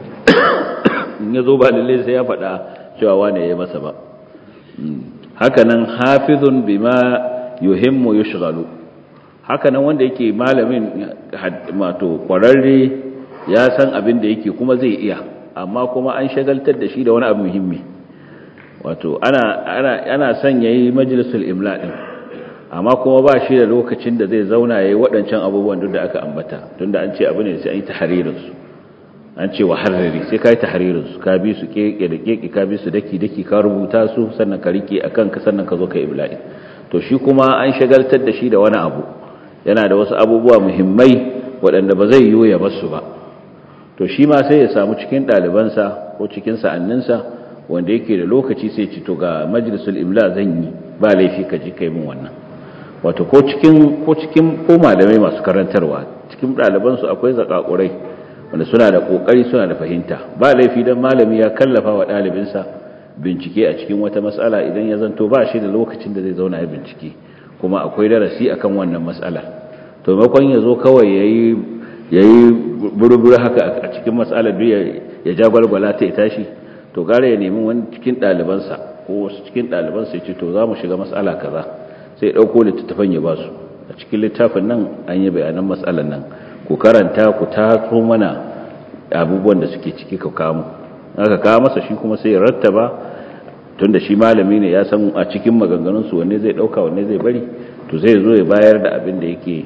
in yazo ba lalle sai ya faɗa cewa wane ya masa ba haka nan hafizun bima yuhimmu yushghalu haka nan wanda yake malamin mato kwararre ya san abin da yake kuma zai iya amma kuma an shagaltar da shi da wani abu muhimmi wato ana son yayi majlisul imla din amma kuma ba shi da lokacin da zai zauna yayi waɗancan abubuwan duk da aka ambata tunda an ce abu ne sai an yi tahririn su an ce wa harriri sai kai tahririn su ka bi su keke da keke ka bi su daki ka rubuta su sannan ka rike akan ka sannan ka zo ka ibla'i to shi kuma an shagaltar da shi da wani abu yana da wasu abubuwa muhimmai waɗanda ba zai yiwu ya basu ba to shi ma sai ya samu cikin ɗalibansa ko cikin sa'anninsa wanda yake da lokaci sai ci to ga majlisul imla zan yi ba laifi ka ji kai min wannan wato ko malamai masu karantarwa cikin ɗalibansu akwai zakakurai wanda suna da kokari suna da fahimta ba laifi dan malami ya kallafa wa ɗalibinsa bincike a cikin wata matsala idan ya zanto ba shi da lokacin da zai zauna ya bincike kuma akwai darasi akan wannan matsala to maimakon ya zo kawai yayi buru-buru haka a cikin matsalar ya jagwalgwala ta ya tashi to gare ya nemi wani cikin ɗalibansa ko wasu cikin ɗalibansa ya ce to za mu shiga matsala kaza sai ɗauko littattafan ya ba su a cikin littafin nan an yi bayanan matsalar nan ku karanta ku tatso mana abubuwan da suke ciki ka kawo aka kawo masa shi kuma sai ya rattaba tunda shi malami ne ya san a cikin maganganunsu wanne zai ɗauka wanne zai bari to zai zo ya bayar da abin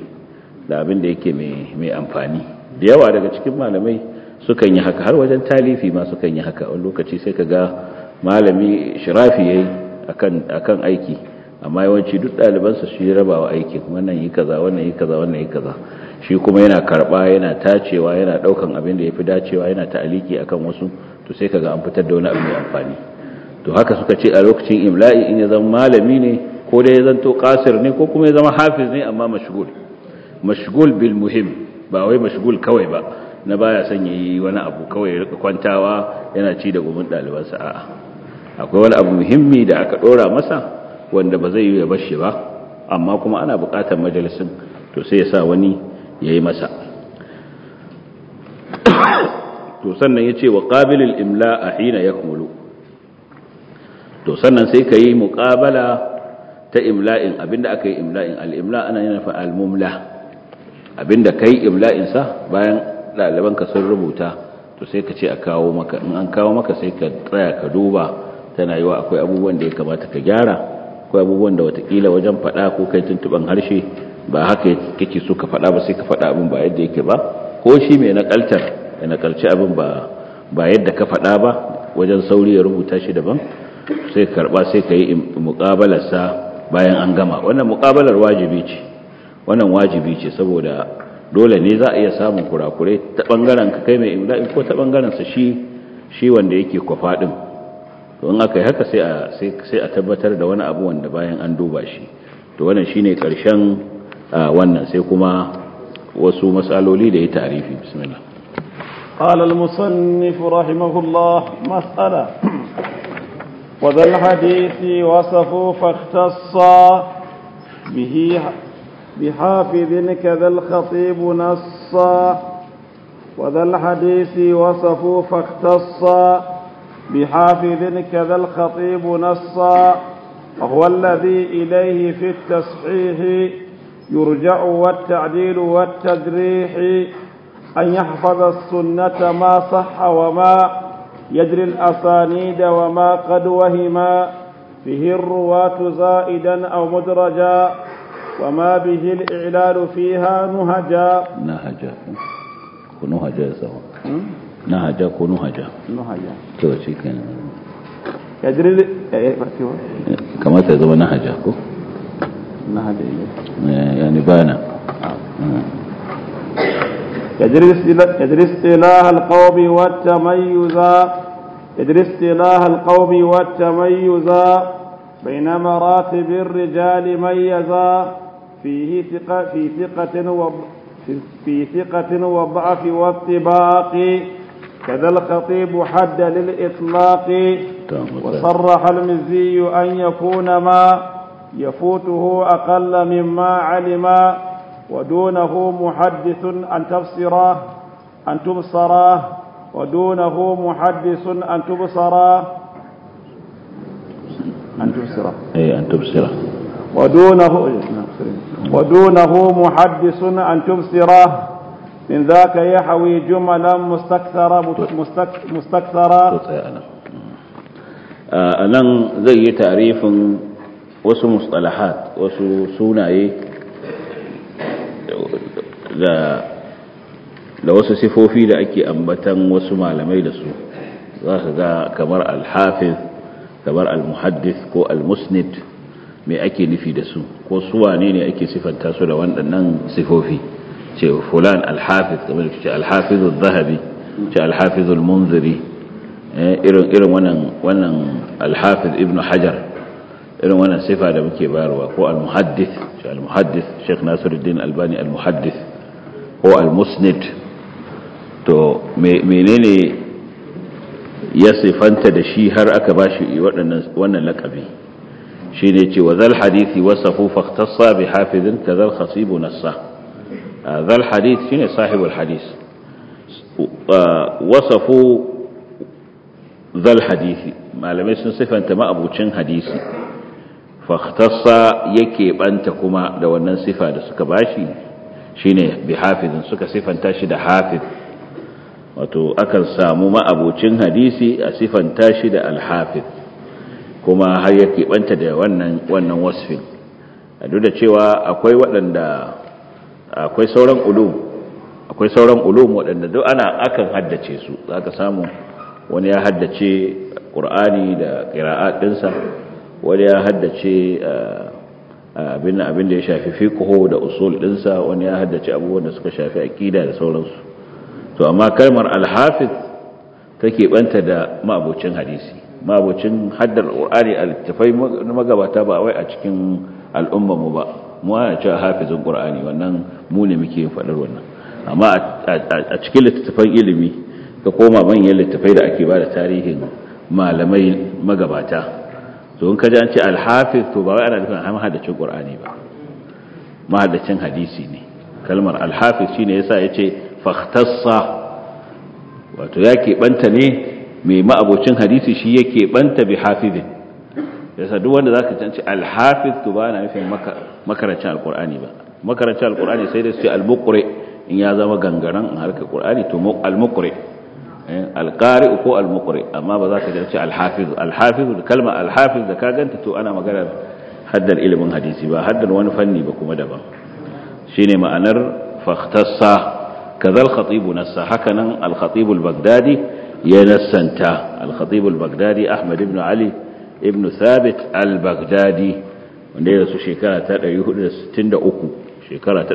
da yake mai amfani da yawa daga cikin malamai sukan yi haka har wajen talifi ma sukan yi haka wani lokaci sai ka ga malami shirafi yayi akan aiki amma yawanci duk ɗalibansa shi rabawa aiki wannan yi kaza wannan yi kaza wannan yi kaza shi kuma yana karba yana tacewa yana daukan abin da yafi dacewa yana ta'aliki akan wasu to sai kaga an fitar da wani abu mai amfani to haka suka ce a lokacin imla'i in ya zama malami ne ko da ya zanto qasir ne ko kuma ya zama hafiz ne amma mashghul bil muhim ba wai mashghul kawai ba na baya son yayi wani abu kawai ya rika kwantawa yana ci da gumin ɗalibansa a'a akwai wani abu muhimmi da aka ɗora masa wanda ba zai yi ya bashi ba amma kuma ana buƙatar majalisin to sai ya sa wani ya yi masa. To sannan ya ce wa ƙabilin imla a hina ya kumulu, to sannan sai ka yi muƙabala ta imla'in abinda aka yi imla'in al'imla ana yana fa al-mumla abinda ka yi imla'insa bayan ɗalibanka sun rubuta to sai ka ce a kawo maka, in an kawo maka sai ka tsaya ka duba tana yi wa akwai abubuwan da ya kamata ka gyara, akwai abubuwan da watakila wajen faɗa ko kai tuntuɓan harshe ba haka kake so ka faɗa ba sai ka faɗa abin ba yadda yake ba, ko shi mai naƙaltar ya naƙalci abin ba yadda ka faɗa ba wajen sauri ya rubuta shi daban, sai karɓa sai ka yi muƙabalarsa bayan an gama. Wannan muƙabalar wajibi ce, wannan wajibi ce saboda dole ne za a iya samun kurakurai ta ɓangaren ka kai mai imla'i ko ta ɓangaren sa shi wanda yake kwafa ɗin. To in aka yi haka sai a tabbatar da wani abu wanda bayan an duba shi. To wannan shine ƙarshen wannan, sai kuma wasu matsaloli da ya tarifi. Bismillah. قال المصنف رحمه الله: مسألة وذا الحديث وصفوا فاختصا به بحافظ كذا الخطيب نصا، وذا الحديث وصفوا فاختصا بحافظ كذا الخطيب نصا، وهو الذي إليه في التصحيح يرجع والتعديل والتجريح، أن يحفظ السنة ما صح وما يجري الأسانيد وما قد وهما فيه الرواة زائدا أو مدرجا، وما به الإعلال فيها نهجا. نهجا سوا نهجا كنهجا توشي كان يجري كما تزوى نهجا نهجا يعني بانا يدري اصطلاح القوم والتميزا بين مراتب الرجال ميزا في ثقة وضعف والطباق، كذا الخطيب حد للإطلاق، وصرح المزي أن يكون ما يفوته أقل مما علما، ودونه محدث أن تبصراه ودونه محدث أن تبصراه ودونه محدث أن تبصراه، من ذاك يحوي جملا مستكثرة. أنا زي تعريف wasu mustalahat, wasu sunaye da wasu sifofi da ake ambatan wasu malamai da su, za ka ga kamar al-hafiz, kamar al-muhaddis ko al-musnid, me ake nufi da su, ko suwane ne ake sifanta su da waɗannan sifofi. ce fulan al-hafiz, kamar ce al-hafiz al-zahabi, ce al-hafiz al-munziri, irin wannan al-hafiz ibn hajar, irin wannan sifa da muke bayarwa, ko al-muhaddis, ce al-muhaddis Sheikh Nasiruddin Albani al-muhaddis, ko al-musnid. To menene ya sifanta da shi har aka bashi wannan laqabi? shine ce wa zal hadisi wasafu fakhtassa bi hafizin kadhal khasibu nassa. zal hadith shine sahibul hadis, wasafu zal hadisi, malamai sun sifanta ma'abucin hadisi, fakhtassa yake banta kuma da wannan sifa da suka bashi shine bi hafizin, suka sifanta shi da hafiz. Wato akan samu ma'abucin hadisi a sifanta shi da al-hafiz, kuma har yake banta da wannan wasfin. Duk da cewa akwai sauran ulum waɗanda duk akan haddace su. Zaka samu wani ya haddace Qur'ani da qira'at dinsa, wani ya haddace abin da ya shafi fiqh da usul dinsa, wani ya haddace abubuwan da suka shafi aqida da sauransu. To amma kalmar al-hafiz take banta da ma'abucin hadisi, ma'abucin haddar Qur'ani al-tafai magabata, ba wai a cikin al'umma mu ba, mu ana cewa hafizin Qur'ani, wannan mu ne muke yin fadar wannan. amma a cikin littattafan ilimi ka koma manyan littattafai da ake ba da tarihin malamai magabata, to in ka ji an ce al-hafiz to ba wai ana nufin mahaddacin qur'ani ba, mahaddacin hadisi ne. kalmar al-hafiz shine yasa yace fakhtassa, wato ya keɓanta ne mai ma'abocin hadisi shi yake banta bi hafizin. yasa duk wanda zaka ce al-hafiz to ba na nufin makarancin alqur'ani ba. makarancin alqur'ani sai da su ce al-muqri in ya zama gangaran harkar qur'ani to al-muqri al-qari ko al-muqri, amma ba za ka ce al-hafiz. al-hafiz kalmar al-hafiz da ka ganta to ana maganar haddar ilimin hadisi ba haddar wani fanni ba kuma daban. shine ma'anar fakhtassa kaza al-khatib nassa, hakanan al-khatib al-baghdadi ya nassanta. al-khatib al-baghdadi Ahmad ibn Ali ibn Thabit al-Baghdadi wanda ya rasu shekara ta 463,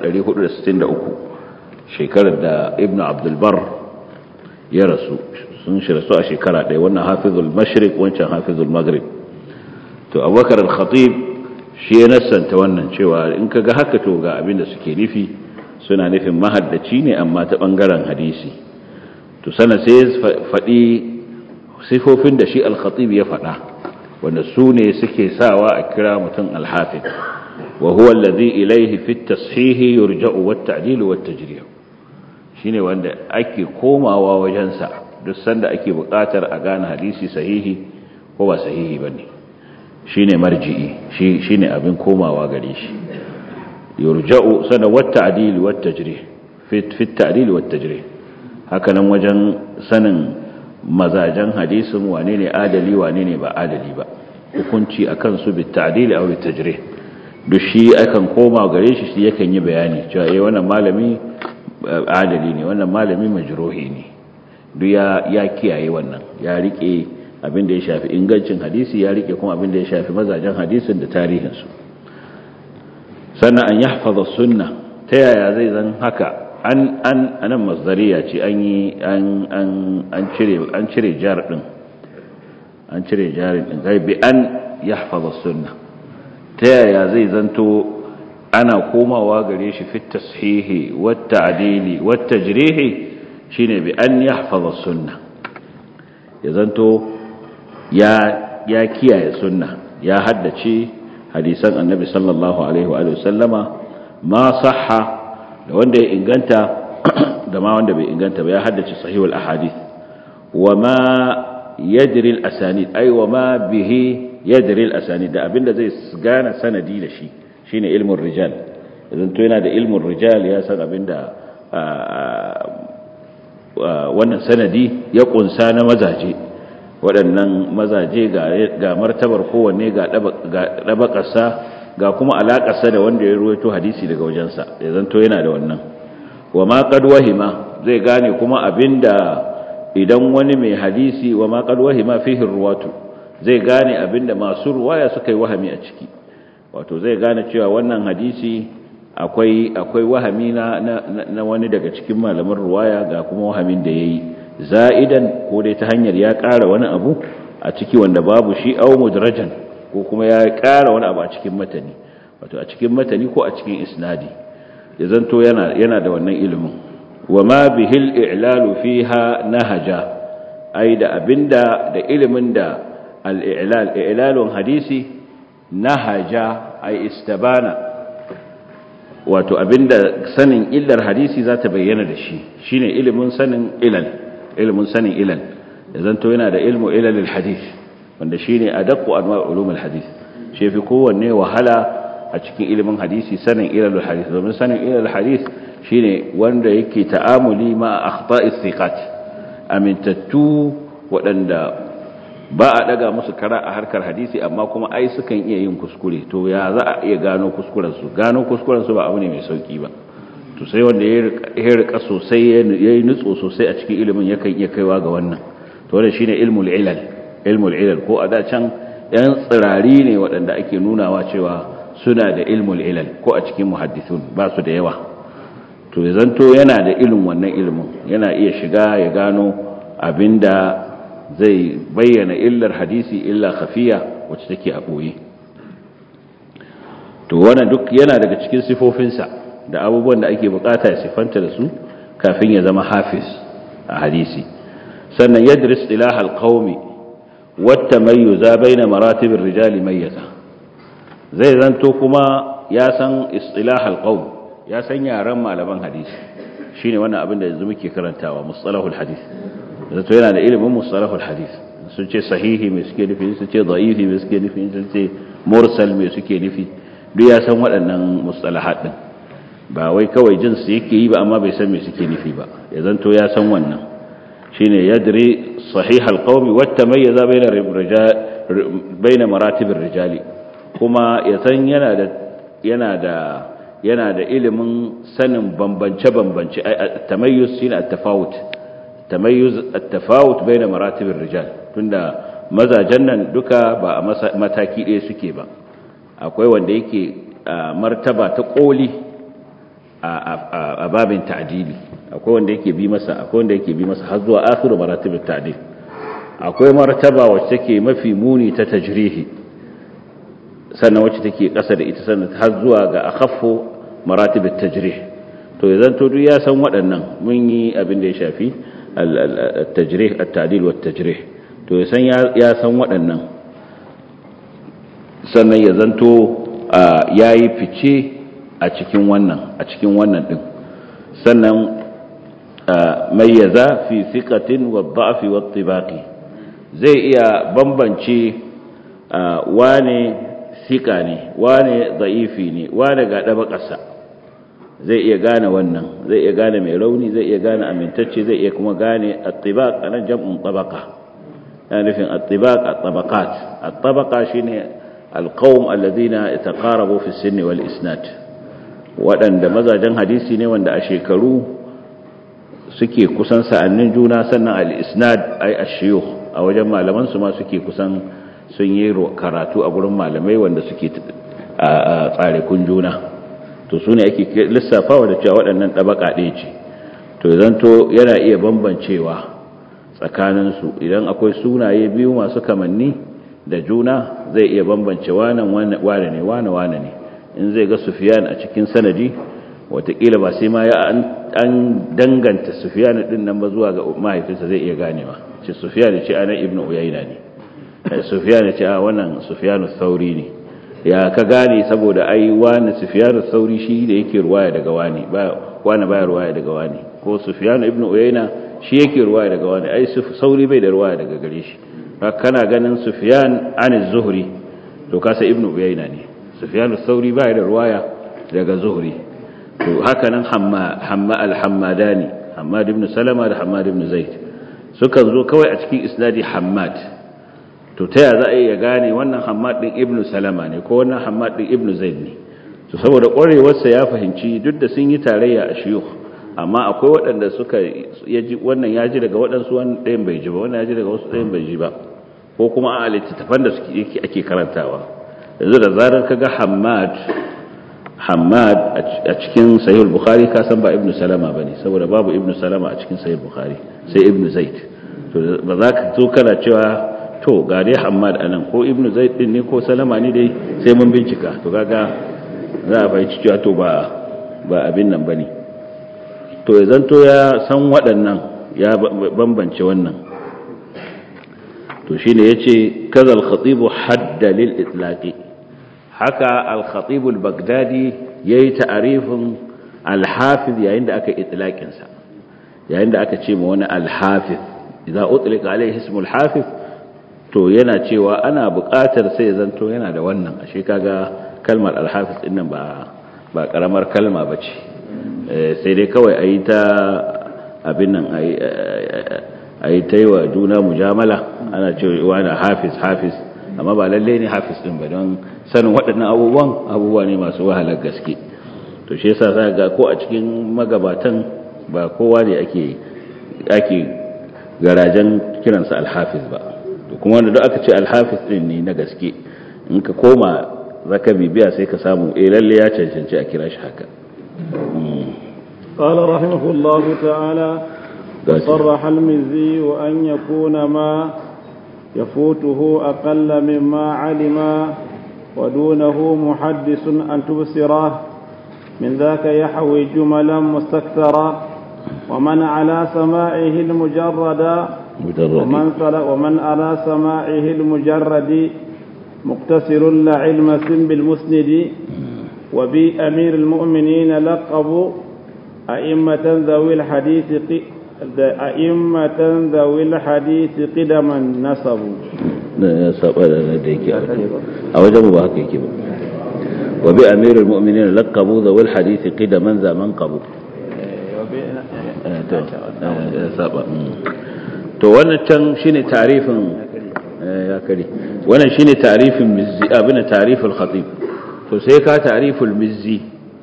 shekarar da Ibn Abdul Barr ya rasu, sun rasu a shekara ɗaya. wannan hafizul mashriq, wancan hafizul maghrib. to Abubakar al-Khatib shi ya nassanta wannan cewa in kaga haka to ga abin da suke nufi, suna nufin mahaddaci ne amma ta bangaren hadisi. to sana sai faɗi sifofin da shi al-Khatib ya faɗa wanda su ne suke sawa a kira mutum al-hafiz. wa huwa alladhi ilayhi fi at-tashih yurja'u wat-ta'dil wat-tajrih, shine wanda ake komawa wajensa duk sanda ake buƙatar a gane hadisi sahihi ko ba sahihi bane. shine marji'i, shine abin komawa gare shi. yurja'u sana wat-ta'dil wat-tajrih fi at-ta'dil wat-tajrih, haka nan wajen sanin mazajen hadisin wane ne adali wane ne ba adali ba, hukunci akan su bi ta'dil aw bi tajrih, duk shi akan koma gare shi, shi yakan yi bayani cewa wannan malami adali ne, wannan malami majruhi ne. duk ya kiyaye wannan, ya rike abin da ya shafi ingancin hadisi, ya rike kuma abin da ya shafi mazajen hadisin da tarihin su. sannan an yahfaza sunna, ta yaya zai zan haka? anan masdariya ce, an cire jar din, an cire jarin din, gai bi an yahfaza sunna. ta yaya zai zanto ana komawa gare shi fi tashihi wat ta'dili wat tajrih, shine bi an yahfaza sunna, ya zanto ya kiyaye sunna, ya haddace hadisan annabi sallallahu alaihi wa sallama, ma sahha da wanda ya inganta da ma wanda bai inganta ba, ya haddace sahihul ahadith. wa ma yadri al asanid, ay wa ma bihi yadri al asanid, da abinda zai gane sanadi da shi, shine ilmun rijal. idan to yana da ilmun rijal, ya san abinda wannan sanadi ya kunsa na mazaje, waɗannan mazaje ga martabar kowanne, ga dabakarsa, ga kuma alaƙarsa da wanda ya ruwaito hadisi daga wajensa, ya zanto yana da wannan. wa ma qad wahima, zai gane kuma abinda idan wani mai hadisi, wa ma qad wahima fihi ruwatu, zai gane abinda masu ruwaya suka yi wahami a ciki. wato zai gane cewa wannan hadisi akwai wahami na wani daga cikin malaman ruwaya, ga kuma wahamin da yayi za'idan, ko dai ta hanyar ya ƙara wani abu a ciki wanda babu shi, au mudrajan, ko kuma ya ƙara wani abu a cikin matani, wato a cikin matani ko a cikin isnadi, ya zanto yana da wannan ilimin. wa ma bihil i'lalu fiha nahaja, ai da abinda da ilimin da al-i'lalun hadisi nahaja, ai istabana, wato abinda sanin illar hadisi za ta bayyana da shi, shine ilimin sanin ilal, ya zanto yana da ilmu ilalil hadith, wanda shine adaqqu anwa' ulumul hadith. shi fi kowanne wahala a cikin ilimin hadisi sanin ilalul hadith, domin sanin ilalul hadith shine wanda yake ta'amuli ma akhta'is thiqat, amintattu waɗanda ba a daga musu kara a harkar hadisi, amma kuma ai sukan iya yin kuskure. to ya za a iya gano kuskurensu ba abu ne mai sauki ba. to sai wanda ya rika sosai, yayi nutso sosai a cikin ilimin, yakan iya kaiwa ga wannan. to wannan shine ilmul ilal. ko a da can yan tsirari ne waɗanda ake nunawa cewa suna da ilmul ilal, ko a cikin muhaddithun ba su da yawa. to ya zanto yana da wannan ilimin, yana iya shiga ya gano abinda zai bayyana illar hadisi, illa khafiya wacce take a boye. to wannan duk yana daga cikin sifofinsa da abubuwan da ake bukata ya sifanta da su kafin ya zama hafiz a hadisi. Sannan yadri istilah al-qaumi wat tamayyuza baina maratib ar-rijali mayyaza, zai zanto kuma ya san istilah al-qaum, ya san yaran malaman hadisi, shine wannan abin da yanzu muke karantawa mustalahul hadith. Zato yana da ilimin mustalahul hadith, sun ce sahihi me suke nufi, sun ce da'ifi me suke nufi, sun ce mursal me suke nufi, duk ya san waɗannan mustalahat din. Ba wai kawai jin su yake yi ba amma bai san me suke nufi ba, ya zanto ya san wannan. shine yadri sahih alqawmi wat tamayyaza baina maratib ar-rijali, kuma ya san yana da ilimin sanin bambance tamayyuz shine at-tafawut, tamayyuz at-tafawut baina maratib ar-rijal, tunda mazajen nan duka ba a mataki ɗaya suke ba. Akwai wanda yake martaba ta koli a babin ta'dili, akwai wanda yake bi masa har zuwa akhiru maratib at-ta'dil. Akwai martaba wacce take mafi muni ta tajrihi, sannan wacce take ƙasa da ita, sannan har zuwa ga akhaffu maratib at-tajrih. To yanzu to duk ya san waɗannan, mun yi abin da ya shafi at-tajrih, at-ta'dil wa at-tajrih. To ya san waɗannan, sannan ya zanto yayi fice a cikin wannan din. Sannan mayyaza fi thiqatin wa dha'fi wa tibaqi, zai iya bambance wane sika ne, wane da'ifi ne, wane ga dabakarsa, zai iya gane wannan, zai iya gane mai rauni, zai iya gane amintacce, zai iya kuma gane at-tibaq, anan jam'un tabaqa, yana nufin at-tibaq at-tabaqat. At-tabaqa shine al-qawm alladhina yataqarabu fi as-sinn wal isnad, waɗanda mazajen hadisi ne wanda a shekaru suke kusan sa'annin juna, sannan al-isnad ay ash-shuyukh, a wajen malaman su ma suke kusan sun yi karatu a gurin malamai wanda suke a tsare kun juna. To su ne ake lissafawa da cewa waɗannan ɗabaka ɗaya ce. To zanto yana iya bambancewa tsakaninsu, idan akwai sunaye biyu masu kamanni da juna zai iya bambance wane ne. In zai ga Sufyan a cikin sanadi, watakila ba sai ma an danganta Sufyan din nan ba zuwa ga mahaifinsa, zai iya ganewa ce Sufyan ce anan ibnu Uyayna ne, Sufyan ce a wannan Sufyan Thauri ne. Ya ka gane? Saboda ai wani Sufyan Thauri shi da yake ruwaya daga wani baya ruwaya daga wani, ko Sufyan ibnu Uyayna shi yake ruwaya daga wani, ai Thauri bai da ruwaya daga gare shi. Kana ganin Sufyan an az-Zuhri, to kasa ibnu Uyayna ne. Sufyan Thauri bai da ruwaya daga Zuhri. To haka nan al-Hammadani, Hammad ibn Salama da Hammad ibn Zaid, sukan zo kawai a cikin isnadi Hammad. To ta za a iya gane wannan Hammad din ibn Salama ne ko wannan Hammad din ibn Zaid ne? To saboda ƙwarewarsa ya fahimci duk da sun yi tarayya a shuyukh, amma akwai waɗanda suka yaji wannan ya ji daga waɗansu, wannan ɗayan bai ji ba, wannan ya ji daga wasu ɗayan bai ji ba, ko kuma a littattafan da ake karantawa. Yanzu da zarar kaga Hammad a cikin Sahih al-Bukhari, ka san ba Ibn Salama bane, saboda babu Ibn Salama a cikin Sahih al-Bukhari, sai Ibn Zaid. To ba za ka zo kana cewa to ga dai Hammad anan, ko Ibn Zaid din ne ko Salama ne dai, sai mun bincika. To kaga za a fahimci cewa to ba abin nan bane. To ya zanto ya san waɗannan, ya bambance wannan. To shine yace kazal khatibu hadda lil itlaqi, haka al-khatib al-baghdadi yayi ta'arifin al-hafiz yayin da aka itlaqin sa, yayin da aka ce ma wani al-hafiz, idza utlika alayhi ismu al-hafiz, to yana cewa ana buƙatar sai zanto yana da wannan. Ashe kaga kalmar al-hafiz din nan ba karamar kalma bace, sai dai kawai ayi ta abin nan, ayi ta yi wa juna mujamala, ana cewa wani hafiz, amma ba lalle ne hafiz din ba, don sanin waɗannan abubuwa ne masu wahalar gaske. To shi yasa za ga ko a cikin magabatan ba kowa ne ake garajen kiransa alhafiz ba. To kuma wanda duk aka ce alhafiz din ne na gaske, in ka koma zaka bibiya sai ka samu lalle ya cancanci a kira shi haka. قال رحمه الله تعالى: صرح المزي أن يكون ما يفوته أقل مما علم ودونه محدث أن تبصره، من ذاك يحوي جملا مستكثرا ومن على سماعه المجرد ومن على سماعه المجرد مقتصر لا علم سن بالمسند وبأمير المؤمنين لقبوا أئمة ذوي الحديث قدما نسبوا. وبأمير المؤمنين لقبوا ذوي الحديث قدما ذا منقبوا. to wannan can shine tarifin ya kare wannan shine tarifin mizzi abin tariful khatib to sai ka tariful mizzi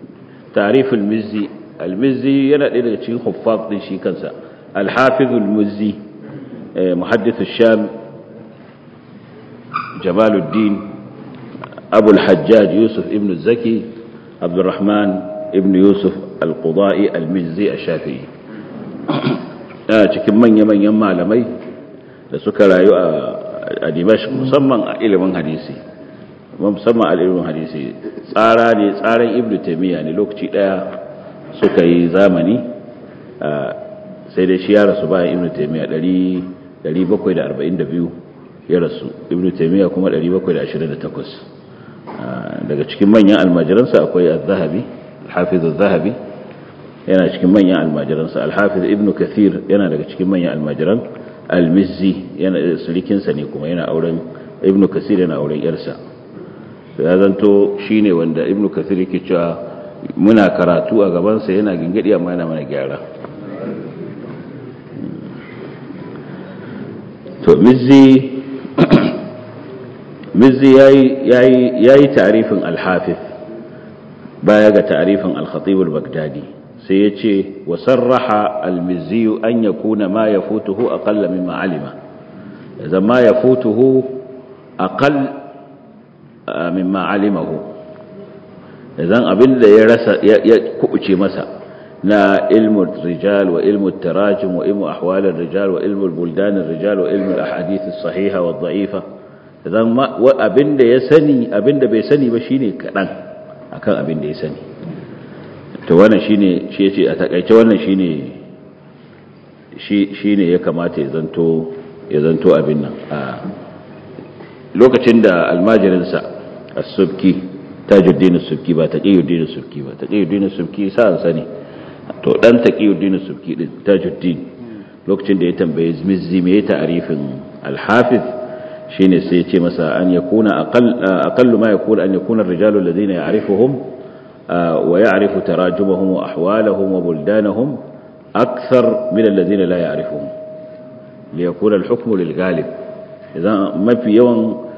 al-mizzi yana ɗaya daga cikin huffaz din shi kansa al-hafiz al-mizzi muhaddith ash-sham jamaluddin abu al-hajjaj yusuf ibn zaki abdurrahman ibn yusuf al-qudai al-mizzi ash-shafi'i cikin manya-manyan malamai da suka rayu a Dimashq musamman a ilimin hadisi tsaran Ibn Taymiyyah ne lokaci daya suka yi zamani sai dai shi ya rasu bayan Ibn Taymiyyah 742 ya rasu Ibn Taymiyyah kuma 728 daga cikin manyan almajiransa akwai az-Zahabi al-Hafiz az-Zahabi yana cikin manyan almajiransa al-Hafiz Ibn Kathir yana daga cikin manyan almajiran al-Mizzi yana surikinsa ne kuma yana auren Ibn Kathir yana auren yarsa ya zanto shine wanda Ibn Kathir yake cewa muna karatu a gaban sa yana gingadi amma yana mana gyara to Mizzi yayi ta'rifin al-Hafiz baya ga ta'rifin al-Khatib al-Baghdadi sai ya ce wa sarraha al-mizzi an yakuna ma yafutuhu aqalla mimma alima idan ma yafutuhu aqall mimma alimahu idan abinda ya rasa ya kubuce masa na ilmu rijal wa ilmu tarajum wa ilmu ahwal ar-rijal wa ilmu buldan ar-rijal wa ilmu al-ahadith as-sahiha wa ad-da'ifa idan abinda ya sani abinda bai sani ba shine kadan akan abinda ya sani to wannan shine shi yace a takaice wannan shine ya kamata ya zanto abin nan a lokacin da almajirin sa as-subki tajuddin as-subki ba taqiyuddin as-subki ba taqiyuddin as-subki sa sani to dan taqiyuddin as-subki din tajuddin lokacin da ya tambaye Mizzi me ta'rifin al-hafiz shine sai ya ce masa an yakuna aqallu ma yakuna an yakuna ar-rijalu alladhina ya'rifuhum ويعرف تراجمهم وأحوالهم وبلدانهم أكثر من الذين لا يعرفهم ليكون الحكم للغالب إذا ما في يوم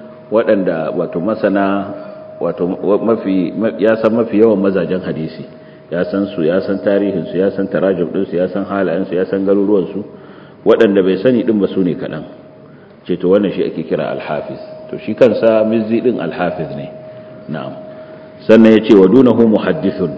وأن وتمسنا وما في يوم مزاجا حديثي ya san su ya san tarihin su ya san tarajum din su ya san halayen su ya san garuruwan su waɗanda bai sani din ba su ne kadan ce to wannan shi ake kira al-hafiz to shi kansa Mizzi din al-hafiz ne na'am sannan ya ce wa dunahu muhaddithun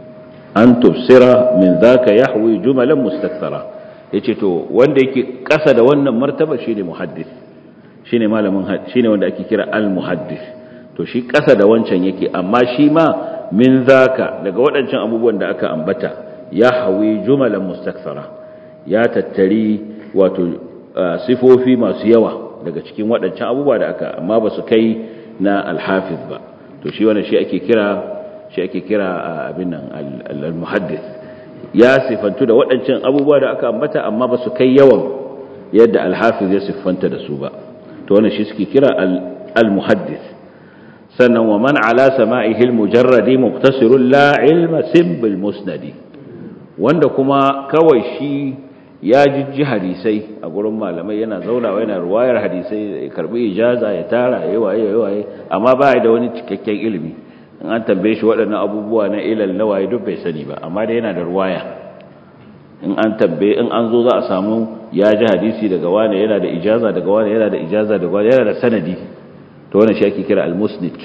an tufsira min zaka yahwi jumalan mustakthara yace to wanda yake kasa da wannan martaba shine muhaddith shine malamin shine wanda ake kira al-muhaddith to shi kasa da wancan yake amma shi ma min zaka daga waɗancan abubuwan da aka ambata yahwi jumalan mustakthara ya tattari wato sifofi masu yawa daga cikin waɗancan abubuwa da aka amma ba su kai na al-hafiz ba to shi wannan shi ake kira abin nan al-muhaddith ya sifantu da waɗancan abubuwa da aka ambata amma ba su kai yawan yadda al-hafiz ya sifanta da su ba to wannan shi suke kira al-muhaddith sannan wa man ala sama'ihi al-mujarradi muqtasirun la ilma sim bil musnadi wanda kuma kawai shi ya jijji hadisai a gurin malamai yana zaunawa yana ruwayar hadisai ya karbi ijaza ya tara yayi amma ba da wani cikakken ilimi in an tambaye shi waɗannan abubuwa na ilal nawayi duk bai sani ba amma dai yana da ruwaya in an tambaye in an zo za a samu ya ji hadisi daga wani yana da ijaza daga wani yana da ijaza daga wani yana da sanadi to wannan shi ake kira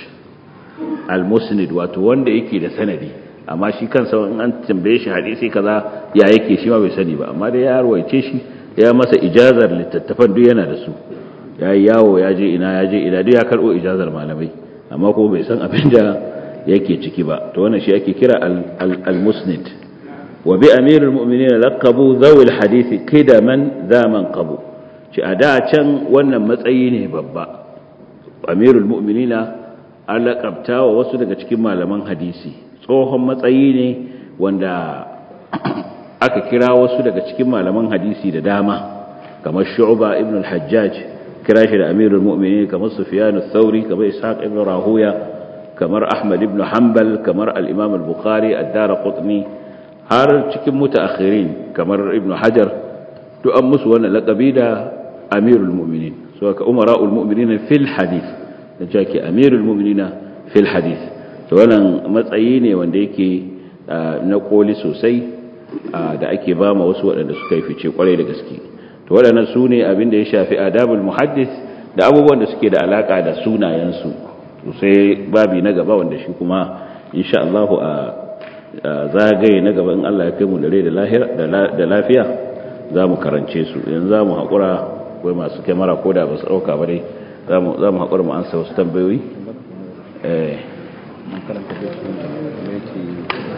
al-musnid wato wanda yake da sanadi amma shi kansa in an tambaye shi hadisi kaza ya yake shi ma bai sani ba amma dai ya ruwaice shi ya masa ijazar littattafan duk yana da su ya yi yawo ya je ina duk ya karɓo ijazar malamai amma kuma bai san abin da yake ciki ba to wannan shi ake kira al-musnid wa bi amirul mu'minin laqabu zawil hadisi kidaman zaman qabu ci a da can wannan matsayi ne babba amirul mu'minin an laqabta wa wasu daga cikin malaman hadisi tsohon matsayi ne wanda aka kira wasu daga cikin malaman hadisi da dama kamar Shu'ba ibn al-Hajjaj kira shi da amirul mu'minin, kamar Sufyan ath-Thawri, kamar Ishaq ibn Rahuya, kamar Ahmad ibn Hanbal, kamar al-Imam al-Bukhari, ad-Darqutni, har cikin mutaakhirin kamar Ibn Hajar to an musu wannan laqabi da amirul mu'minin. So ka umara'ul mu'minin fil hadith da jaki amirul mu'minin fil hadith. To wannan matsayi ne wanda yake na koli sosai da ake ba ma wasu waɗanda suka yi fice kwarai da gaske. To waɗannan su ne abin da ya shafi adabul muhaddis da abubuwan da suke da alaka da sunayensu. To sai babi na gaba wanda shi kuma insha Allah a zagaye na gaba in Allah ya kai mu da rai da lafiya za mu karance su. Yanzu za mu haƙura wai masu kyamara ko da ba su ɗauka ba dai za mu haƙura mu ansa wasu tambayoyi.